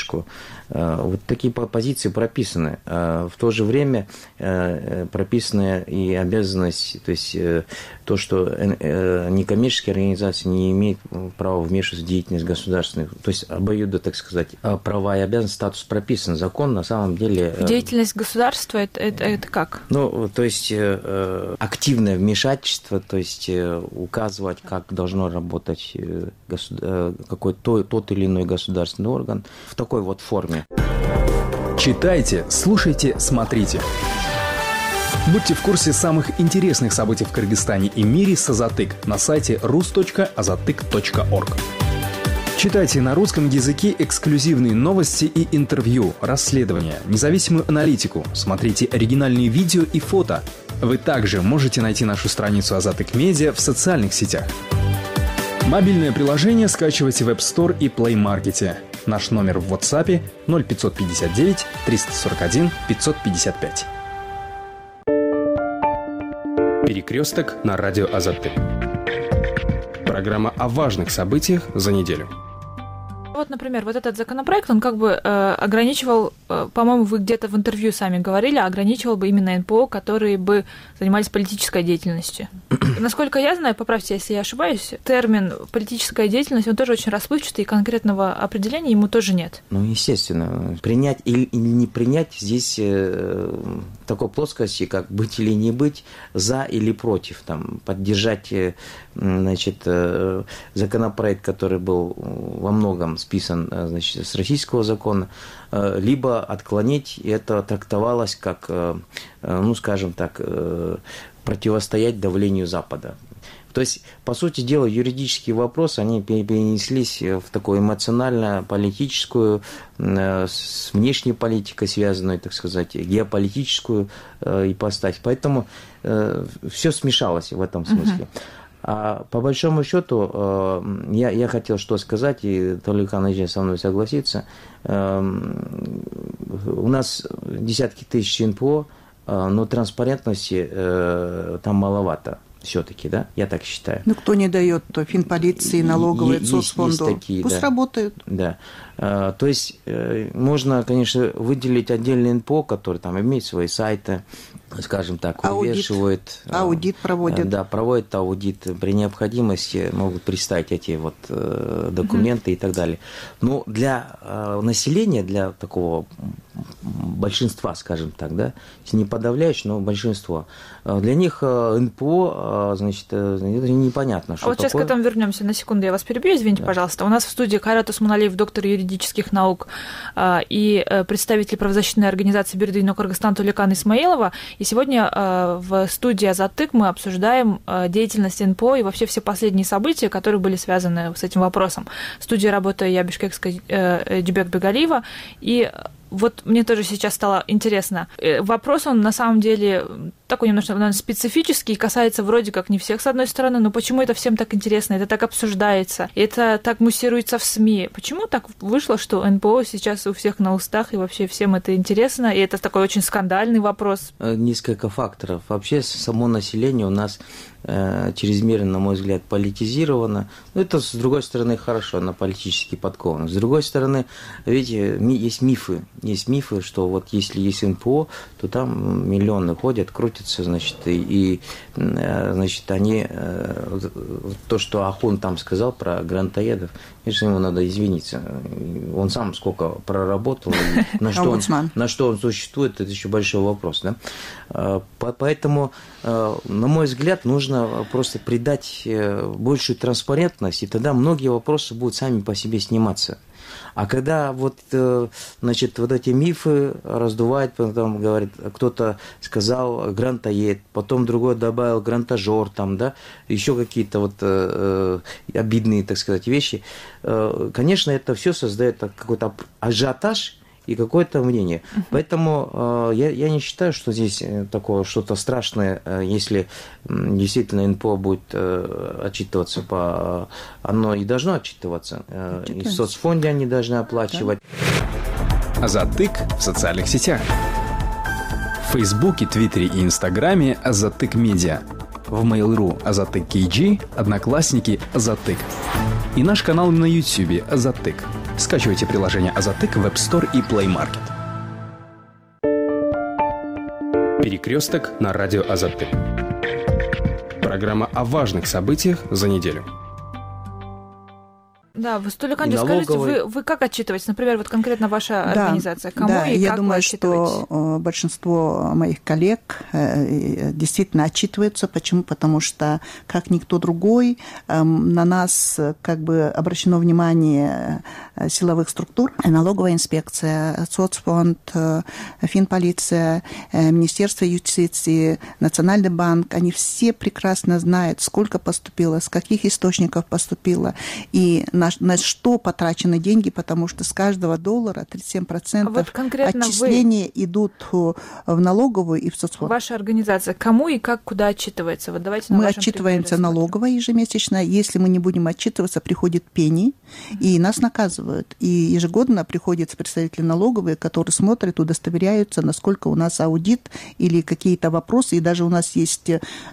поддержку. Вот такие позиции прописаны. В то же время прописана и обязанность, то есть то, что некоммерческие организации не имеют права вмешиваться в деятельность государственных, то есть обоюдно, так сказать, права и обязанности, статус прописан. Закон на самом деле... Деятельность государства это как? Ну, то есть активное вмешательство, то есть указывать, как должно работать какой-то тот или иной государственный орган в такой вот форме. Читайте, слушайте, смотрите. Будьте в курсе самых интересных событий в Кыргызстане и мире с Азатык на сайте rus.azatyk.org. Читайте на русском языке эксклюзивные новости и интервью, расследования, независимую аналитику, смотрите оригинальные видео и фото. Вы также можете найти нашу страницу Азатык Медиа в социальных сетях. Мобильное приложение скачивайте в App Store и Play Market. Наш номер в WhatsApp 0559 341 555. Перекресток на радио Азатык. Программа о важных событиях за неделю. Вот, например, вот этот законопроект, он как бы ограничивал, по-моему, вы где-то в интервью сами говорили, ограничивал бы именно НПО, которые бы занимались политической деятельностью. Насколько я знаю, поправьте, если я ошибаюсь, термин «политическая деятельность», он тоже очень расплывчатый, и конкретного определения ему тоже нет. Ну, естественно. Принять или не принять здесь такой плоскости, как быть или не быть, за или против, там, поддержать, значит, законопроект, который был во многом списан, значит, с российского закона, либо отклонить, и это трактовалось как, ну, скажем так, противостоять давлению Запада. То есть, по сути дела, юридические вопросы, они перенеслись в такую эмоционально-политическую, с внешней политикой связанную, так сказать, геополитическую ипостась. Поэтому все смешалось в этом смысле. А по большому счету, я хотел что сказать, и Толик Анадьевич со мной согласится. У нас десятки тысяч НПО, но транспарентности там маловато все-таки, да? Я так считаю. Ну, кто не дает, то финполиции, налоговые, соцфонду. Такие, пусть да, работают. Да. То есть можно, конечно, выделить отдельный НПО, который там имеет свои сайты, скажем так, вывешивают. Аудит проводят. Да, проводят аудит. При необходимости могут представить эти вот документы и так далее. Но для населения, для такого большинства, скажем так, да, если не подавляющее, но большинство, для них НПО, значит, это непонятно, что вот такое. Сейчас к этому вернемся. На секунду я вас перебью, извините, да, пожалуйста. У нас в студии Кайрат Усманалиев, доктор юридических наук, и представитель правозащитной организации «Бирдыйно Кыргызстан» Толикан Исмаилова. И сегодня в студии Азатык мы обсуждаем деятельность НПО и вообще все последние события, которые были связаны с этим вопросом. В студии работаю я, Бишкекская Дюбек Бегалиева, и вот мне тоже сейчас стало интересно. Вопрос, он на самом деле такой немножко, наверное, специфический, касается вроде как не всех, с одной стороны, но почему это всем так интересно, это так обсуждается, это так муссируется в СМИ? Почему так вышло, что НПО сейчас у всех на устах, и вообще всем это интересно, и это такой очень скандальный вопрос? Несколько факторов. Вообще, само население у нас чрезмерно, на мой взгляд, политизировано. Но это, с другой стороны, хорошо, оно политически подковано. С другой стороны, видите, есть мифы. Есть мифы, что вот если есть НПО, то там миллионы ходят, крутятся, значит, и значит, они... То, что Ахун там сказал про грантоедов, конечно, ему надо извиниться. Он сам сколько проработал, на что он существует, это еще большой вопрос. Да? Поэтому, на мой взгляд, нужно просто придать большую транспарентность, и тогда многие вопросы будут сами по себе сниматься. А когда вот, значит, вот эти мифы раздувают, потом говорит, кто-то сказал грантоед, потом другой добавил грантажер, там, да, еще какие-то вот обидные, так сказать, вещи, конечно, это все создает какой-то ажиотаж и какое-то мнение. Поэтому я не считаю, что здесь такое что-то страшное, если действительно НПО будет отчитываться по... Оно и должно отчитываться. И в соцфонде они должны оплачивать. Азатык в социальных сетях. В Фейсбуке, Твиттере и Инстаграме Азатык Медиа. В Mail.ru Азатык KG, Одноклассники Азатык. И наш канал на Ютьюбе Азатык. Скачивайте приложение «Азатык» в App Store и Play Market. Перекресток на радио Азатык. Программа о важных событиях за неделю. Да, вы, Толикан, скажите, вы как отчитываетесь? Например, вот конкретно ваша организация, кому и как я думаю, вы отчитываетесь? Что большинство моих коллег действительно отчитываются. Почему? Потому что, как никто другой, на нас как бы обращено внимание силовых структур. Налоговая инспекция, соцфонд, финполиция, Министерство юстиции, Национальный банк. Они все прекрасно знают, сколько поступило, с каких источников поступило и на что потрачены деньги, потому что с каждого доллара 37% вот отчисления идут в налоговую и в соцфонд. Ваша организация кому и как, куда отчитывается? Вот давайте на мы отчитываемся налогово ежемесячно. Если мы не будем отчитываться, приходит пени, и нас наказывают. И ежегодно приходят представители налоговые, которые смотрят, удостоверяются, насколько у нас аудит или какие-то вопросы. И даже у нас есть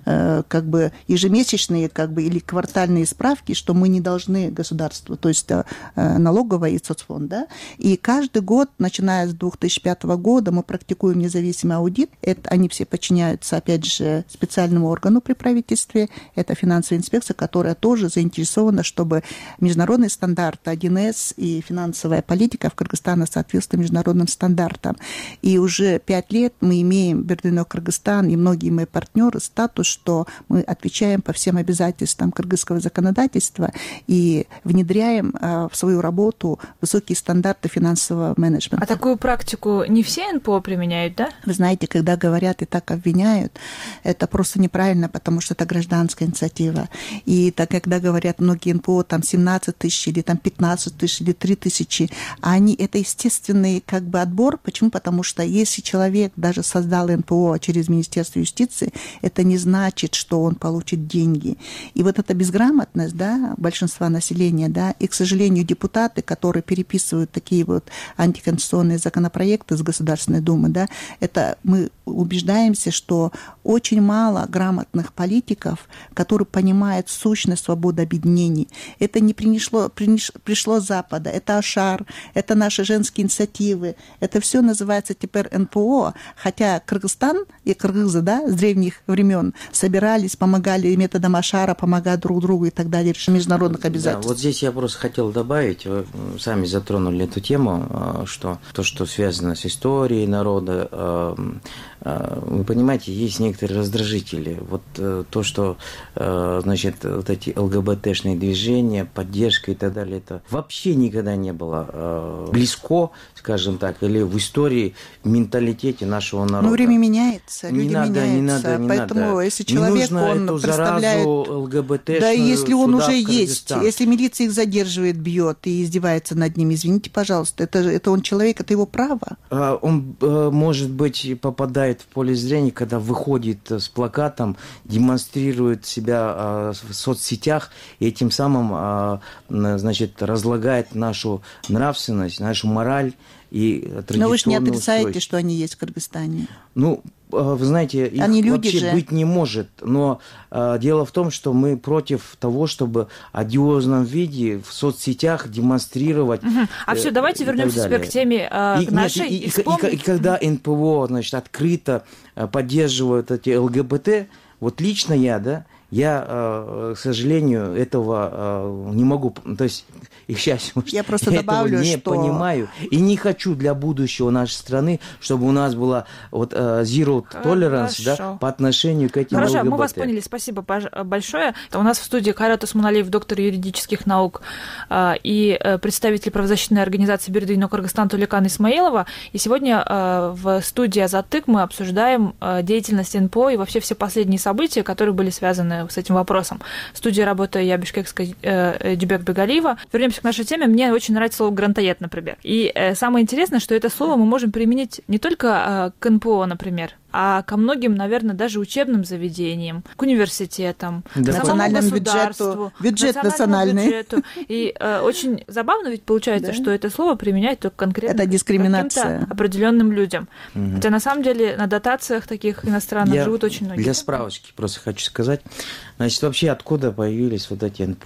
как бы ежемесячные или квартальные справки, что мы не должны государству, то есть налоговая и соцфонд. Да? И каждый год, начиная с 2005 года, мы практикуем независимый аудит. Они все подчиняются, опять же, специальному органу при правительстве. Это финансовая инспекция, которая тоже заинтересована, чтобы международные стандарты 1С и финансовая политика в Кыргызстане соответствуют международным стандартам. И уже 5 лет мы имеем, Бердыйнок Кыргызстан и многие мои партнеры, статус, что мы отвечаем по всем обязательствам кыргызского законодательства и внедряем в свою работу высокие стандарты финансового менеджмента. А такую практику не все НПО применяют, да? Вы знаете, когда говорят и так обвиняют, это просто неправильно, потому что это гражданская инициатива. И так, когда говорят многие НПО, там 17 тысяч, или там 15 тысяч, или 3 тысячи, это естественный отбор. Почему? Потому что если человек даже создал НПО через Министерство юстиции, это не значит, что он получит деньги. И вот эта безграмотность, большинства населения, и, к сожалению, депутаты, которые переписывают такие вот антиконституционные законопроекты с Государственной Думы, это мы убеждаемся, что очень мало грамотных политиков, которые понимают сущность свободы объединений. Это не пришло с Запада, это Ашар, это наши женские инициативы, это все называется теперь НПО, хотя Кыргызстан и кыргызы, с древних времен собирались, помогали методом Ашара, помогая друг другу и так далее, решение международных обязательств. Вот здесь я просто хотел добавить, вы сами затронули эту тему, что то, что связано с историей народа, вы понимаете, есть некоторые раздражители. Вот то, что, вот эти ЛГБТшные движения, поддержка и так далее, это вообще никогда не было близко, скажем так, или в истории, в менталитете нашего народа. Но время меняется, люди меняются. Не надо. Поэтому если человек, он представляет... ЛГБТшную, да, если он уже есть, если милиция их задерживает, бьет и издевается над ними, извините, пожалуйста, это он человек, это его право. Он, может быть, попадает в поле зрения, когда выходит с плакатом, демонстрирует себя в соцсетях и этим самым, разлагает нашу нравственность, нашу мораль и традиционное. Но вы же не отрицаете, что они есть в Кыргызстане. Вы знаете, их они вообще же. Быть не может. Но дело в том, что мы против того, чтобы в одиозном виде в соцсетях демонстрировать. А все, давайте вернемся теперь к теме нашей. И когда НПО, открыто поддерживают эти ЛГБТ, вот лично я, к сожалению, этого не могу, то есть, их счастье, я просто добавлю, этого не понимаю и не хочу для будущего нашей страны, чтобы у нас была zero tolerance по отношению к этим ЛГБТ. Хорошо, мы вас поняли, спасибо большое. У нас в студии Кайрат Усманалиев, доктор юридических наук и представитель правозащитной организации Бердыйнок Кыргызстан Толикан Исмаилова. И сегодня в студии Азатык мы обсуждаем деятельность НПО и вообще все последние события, которые были связаны с этим вопросом. В студии работаю я, бишкекская Дюбек Бегалиева. Вернемся к нашей теме. Мне очень нравится слово «грантоед», например. И самое интересное, что это слово мы можем применить не только к НПО, например, а ко многим, наверное, даже учебным заведениям, к университетам, к национальному государству, бюджет национальный. Бюджету. И очень забавно ведь получается, что это слово применяют только конкретно это дискриминация. Каким-то определенным людям. Хотя на самом деле на дотациях таких иностранных живут очень многие. Для справочки просто хочу сказать, вообще откуда появились вот эти НПО?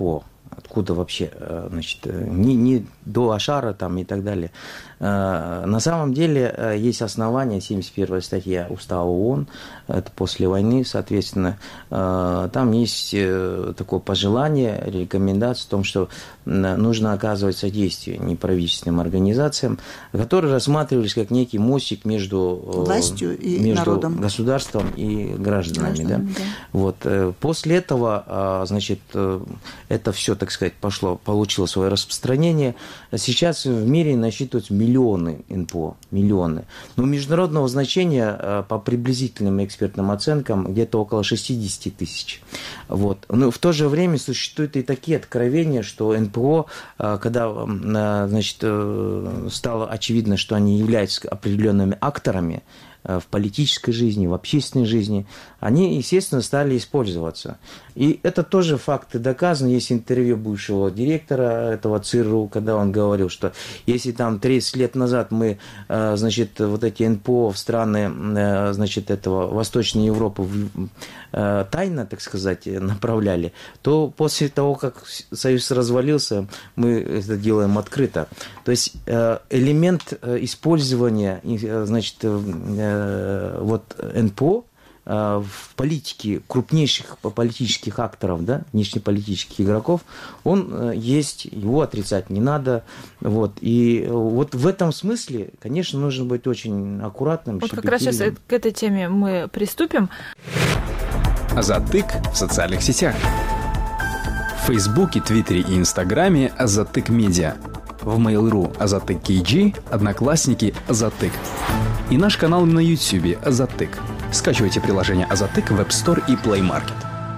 Откуда вообще, значит, не до Ашара там и так далее. На самом деле есть основания, 71-я статья Устава ООН, это после войны, соответственно, там есть такое пожелание, рекомендация о том, что нужно оказывать содействие неправительственным организациям, которые рассматривались как некий мостик между властью и между народом, государством и гражданами. Да? Вот. После этого, значит, это все, так сказать, получило свое распространение. Сейчас в мире насчитываются миллионы НПО, миллионы. Но международного значения по приблизительным экспертным оценкам где-то около 60 тысяч. Вот. Но в то же время существуют и такие откровения, что НПО, когда, значит, стало очевидно, что они являются определенными акторами в политической жизни, в общественной жизни, они, естественно, стали использоваться. И это тоже факты доказаны. Есть интервью бывшего директора этого ЦРУ, когда он говорил, что если там 30 лет назад мы, значит, вот эти НПО в страны, значит, этого Восточной Европы тайно, так сказать, направляли, то после того, как Союз развалился, мы это делаем открыто. То есть элемент использования, значит, вот НПО в политике крупнейших политических акторов, да, внешнеполитических игроков, он есть, его отрицать не надо. Вот. И вот в этом смысле, конечно, нужно быть очень аккуратным. Вот как раз сейчас к этой теме мы приступим. Азатык в социальных сетях. В Фейсбуке, Твиттере и Инстаграме Азатык Медиа. В Mail.ru Азатык KG, Одноклассники Азатык. И наш канал на YouTube Азатык. Скачивайте приложение Азатык в App Store и Play Market.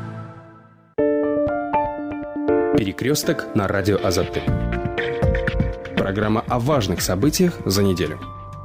Перекресток на радио Азатык. Программа о важных событиях за неделю.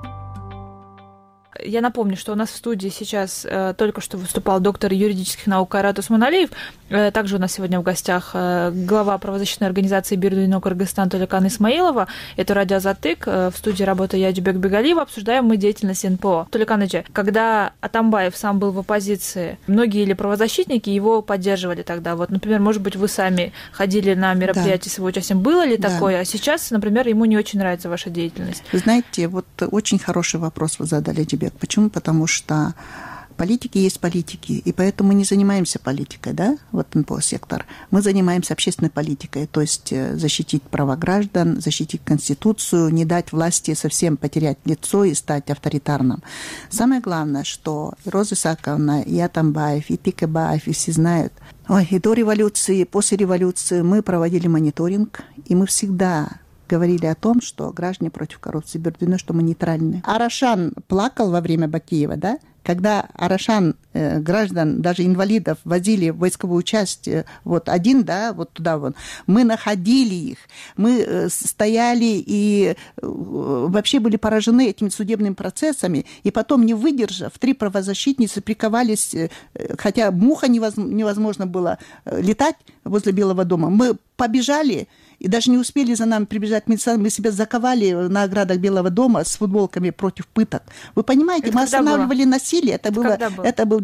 Я напомню, что у нас в студии сейчас только что выступал доктор юридических наук Кайрат Усманалиев. Также у нас сегодня в гостях глава правозащитной организации Бирдуйно Кыргызстан Толикан Исмаилова. Это радио Азатык. В студии работает я, Джубек Бегалиева. Обсуждаем мы деятельность НПО. Толикан Эджи, когда Атамбаев сам был в оппозиции, многие или правозащитники его поддерживали тогда. Вот, например, может быть, вы сами ходили на мероприятия с его участием. Было ли такое? А сейчас, например, ему не очень нравится ваша деятельность. Вы знаете, вот очень хороший вопрос вы задали, Джубек. Почему? Потому что политики есть политики, и поэтому мы не занимаемся политикой, да, вот НПО-сектор. Мы занимаемся общественной политикой, то есть защитить права граждан, защитить Конституцию, не дать власти совсем потерять лицо и стать авторитарным. Самое главное, что и Роза Исаковна, и Атамбаев, и Тикебаев, и все знают, и до революции, и после революции мы проводили мониторинг, и мы всегда говорили о том, что граждане против коррупции Бирдуйно, что мы нейтральны. Арашан плакал во время Бакиева, да? Когда Арашан граждан, даже инвалидов, возили в войсковую часть, вот один, да, вот туда вон, мы находили их, мы стояли и вообще были поражены этими судебными процессами, и потом, не выдержав, 3 правозащитницы приковались, хотя муха невозможно было летать возле Белого дома, мы побежали, и даже не успели за нами прибежать милиционеры, мы себя заковали на оградах Белого дома с футболками против пыток. Вы понимаете, это мы останавливали насилие. Это был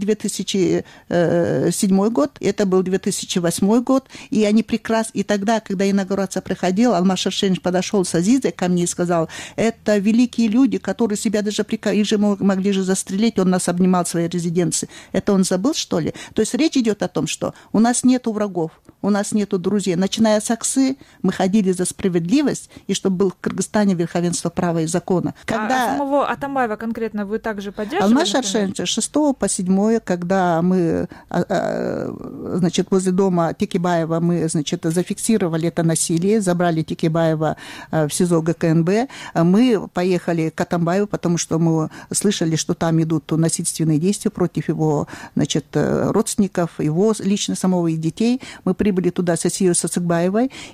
2007 год, это был 2008 год, и они прекрасно... И тогда, когда инаугурация проходила, Алмаз Шаршенович подошел с Азизой ко мне и сказал, это великие люди, которые себя даже их же могли же застрелить, он нас обнимал в своей резиденции. Это он забыл, что ли? То есть речь идет о том, что у нас нету врагов, у нас нету друзей. Начиная с Аксы, мы ходили за справедливость, и чтобы был в Кыргызстане верховенство права и закона. А самого Атамбаева конкретно вы также поддерживали? Алмаз Шаршенович 6 по 7, когда мы, значит, возле дома Текебаева мы, значит, зафиксировали это насилие, забрали Текебаева в СИЗО ГКНБ, мы поехали к Атамбаеву, потому что мы слышали, что там идут насильственные действия против его, значит, родственников, его лично самого и детей. Мы прибыли туда с Асией Сацыкбаевой, и несмотря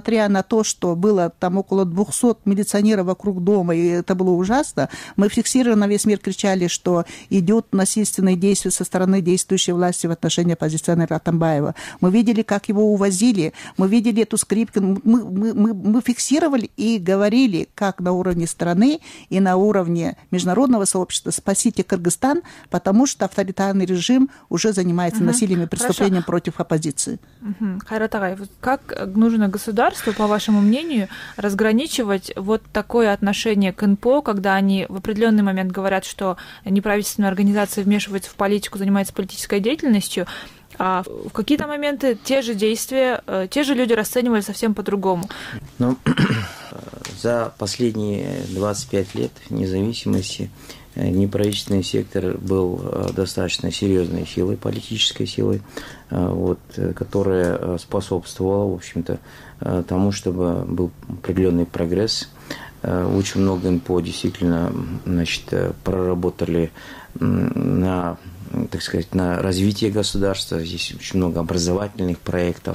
несмотря на то, что было там около 200 милиционеров вокруг дома, и это было ужасно, мы фиксированно на весь мир кричали, что идет насильственные действия со стороны действующей власти в отношении оппозиционера Атамбаева. Мы видели, как его увозили, мы видели эту скрипку, мы фиксировали и говорили, как на уровне страны и на уровне международного сообщества: спасите Кыргызстан, потому что авторитарный режим уже занимается насилием и преступлением против оппозиции. Хайрат Агай, как нужно государству, по вашему мнению, разграничивать вот такое отношение к НПО, когда они в определенный момент говорят, что неправительственная организация вмешивается в политику, занимается политической деятельностью, а в какие-то моменты те же действия, те же люди расценивали совсем по-другому? Ну, за последние 25 лет независимости неправительственный сектор был достаточно серьезной силой, политической силой, которая способствовала, в общем-то, тому, чтобы был определенный прогресс. Очень много НПО действительно, проработали на, так сказать, на развитие государства. Здесь очень много образовательных проектов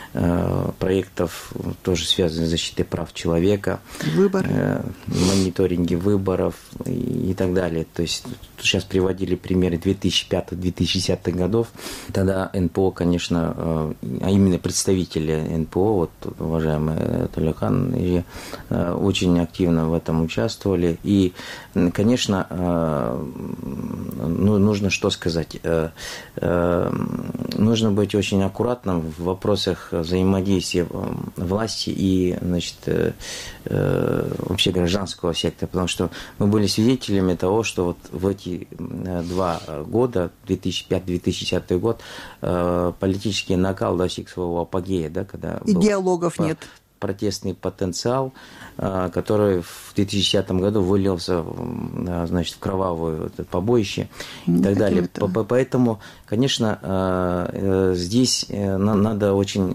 тоже связанных с защитой прав человека, мониторинги выборов и так далее. То есть сейчас приводили примеры 2005-2010 годов. Тогда НПО, конечно, а именно представители НПО, уважаемый Толехан, очень активно в этом участвовали. И, конечно, нужно что сказать? Нужно быть очень аккуратным в вопросах взаимодействия власти и, вообще гражданского сектора, потому что мы были свидетелями того, что вот в эти 2 года, 2005-2010 год, политический накал достиг своего апогея, да, когда и диалогов нет. Протестный потенциал, который в 2010 году вылился, в кровавое побоище и так далее. Поэтому, конечно, здесь надо очень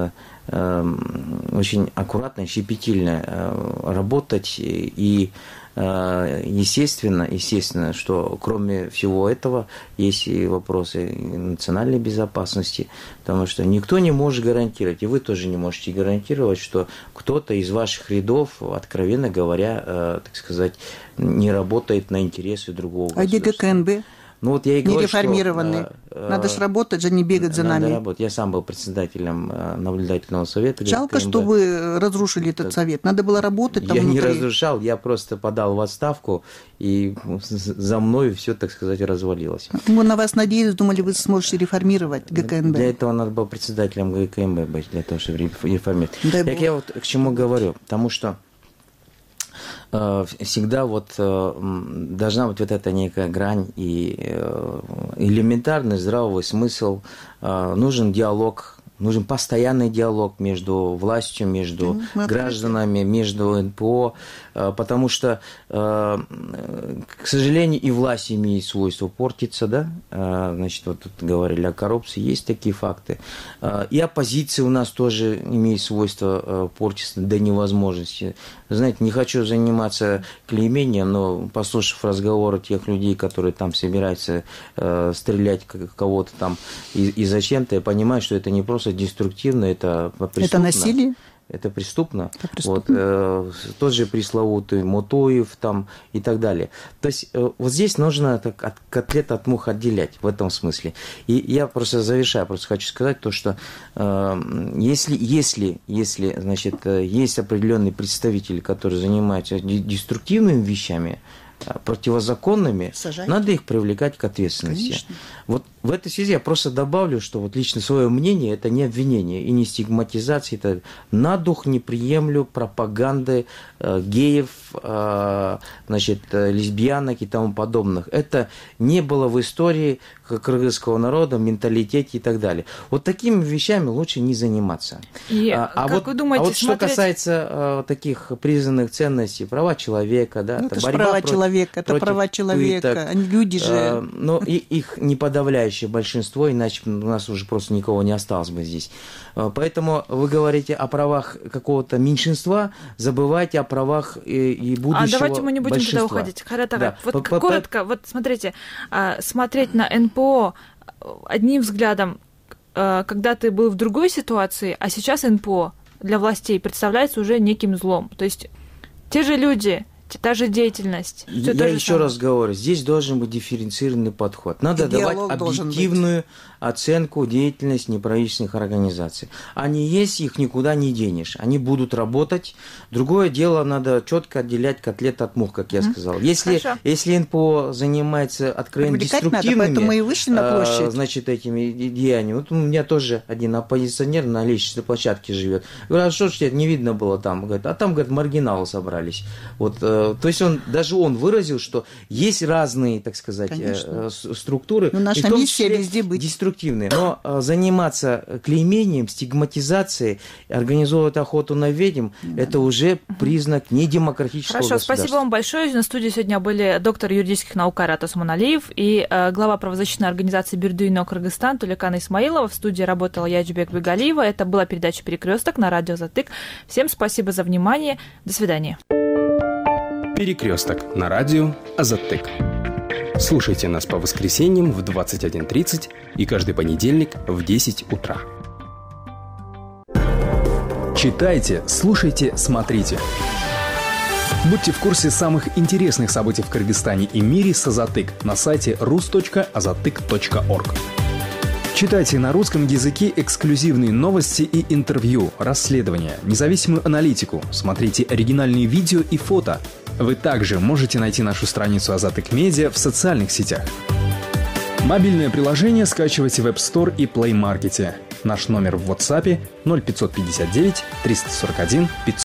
аккуратно, щепетильно работать. И естественно, что кроме всего этого есть и вопросы национальной безопасности, потому что никто не может гарантировать, и вы тоже не можете гарантировать, что кто-то из ваших рядов, откровенно говоря, так сказать, не работает на интересы другого государства. А ГКНБ? Ну, я и говорю, не реформированный. Надо же работать, же не бегать за нами. Работать. Я сам был председателем наблюдательного совета. Жалко, что вы разрушили этот совет. Надо было работать там внутри. Я не разрушал, я просто подал в отставку, и за мной все, так сказать, развалилось. Мы на вас надеялись, думали, вы сможете реформировать ГКНБ. Для этого надо было председателем ГКНБ быть, для того, чтобы реформировать. Так я к чему говорю? Потому что всегда должна быть эта некая грань и элементарный здравый смысл. Нужен диалог, нужен постоянный диалог между властью, между гражданами, между НПО, потому что, к сожалению, и власть имеет свойство портиться, да, тут говорили о коррупции, есть такие факты, и оппозиция у нас тоже имеет свойство портиться до невозможности. Знаете, не хочу заниматься клеймением, но послушав разговоры тех людей, которые там собираются стрелять кого-то там и зачем-то, я понимаю, что это не просто деструктивно, это преступно. Это насилие? Это преступно. Тот же пресловутый Мутуев там и так далее. То есть здесь нужно котлет от мух отделять в этом смысле. И я просто завершаю, хочу сказать то, что если есть определенные представители, которые занимаются деструктивными вещами, противозаконными, надо их привлекать к ответственности. Конечно. Вот в этой связи я просто добавлю, что лично свое мнение, это не обвинение и не стигматизация, это на дух не приемлю пропаганды геев, лесбиянок и тому подобных. Это не было в истории кыргызского народа, в менталитете и так далее. Вот такими вещами лучше не заниматься. Вы думаете, что касается таких признанных ценностей, права человека, да, это борьба это права человека, пыток, они люди же. Но их не подавляющее большинство, иначе у нас уже просто никого не осталось бы здесь. Поэтому вы говорите о правах какого-то меньшинства, забывайте о правах и будущего давайте мы не будем туда уходить. Харата, коротко, смотрите, смотреть на НПО одним взглядом, когда ты был в другой ситуации, а сейчас НПО для властей представляется уже неким злом. То есть те же люди, та же деятельность. Я еще раз говорю, здесь должен быть дифференцированный подход. Надо давать объективную оценку деятельности неправительственных организаций. Они есть, их никуда не денешь. Они будут работать. Другое дело, надо четко отделять котлет от мух, как я сказал. Если НПО занимается откровенно деструктивными, значит, этими деяниями. Вот у меня тоже один оппозиционер на лестничной площадке живет. Говорю, а что ж тебе не видно было там? Говорит, а там, говорит, маргиналы собрались. Вот, то есть даже он выразил, что есть разные, так сказать, структуры. Но наша миссия везде быть деструктивные. Но заниматься клеймением, стигматизацией, организовывать охоту на ведьм, это уже признак недемократического государства. Спасибо вам большое. На студии сегодня были доктор юридических наук Айрат Осмоналиев и глава правозащитной организации Бирдуино Кыргызстан Туликана Исмаилова. В студии работала я, Жубек Бегалиева. Это была передача «Перекресток» на радио Азаттык. Всем спасибо за внимание. До свидания. «Перекресток» на радио Азаттык. Слушайте нас по воскресеньям в 21:30 и каждый понедельник в 10 утра. Читайте, слушайте, смотрите. Будьте в курсе самых интересных событий в Кыргызстане и мире с Азаттык на сайте rus.azattyk.org. Читайте на русском языке эксклюзивные новости и интервью, расследования, независимую аналитику, смотрите оригинальные видео и фото. Вы также можете найти нашу страницу Азаттык Медиа в социальных сетях. Мобильное приложение скачивайте в App Store и Play Market. Наш номер в WhatsApp 0559 341 500.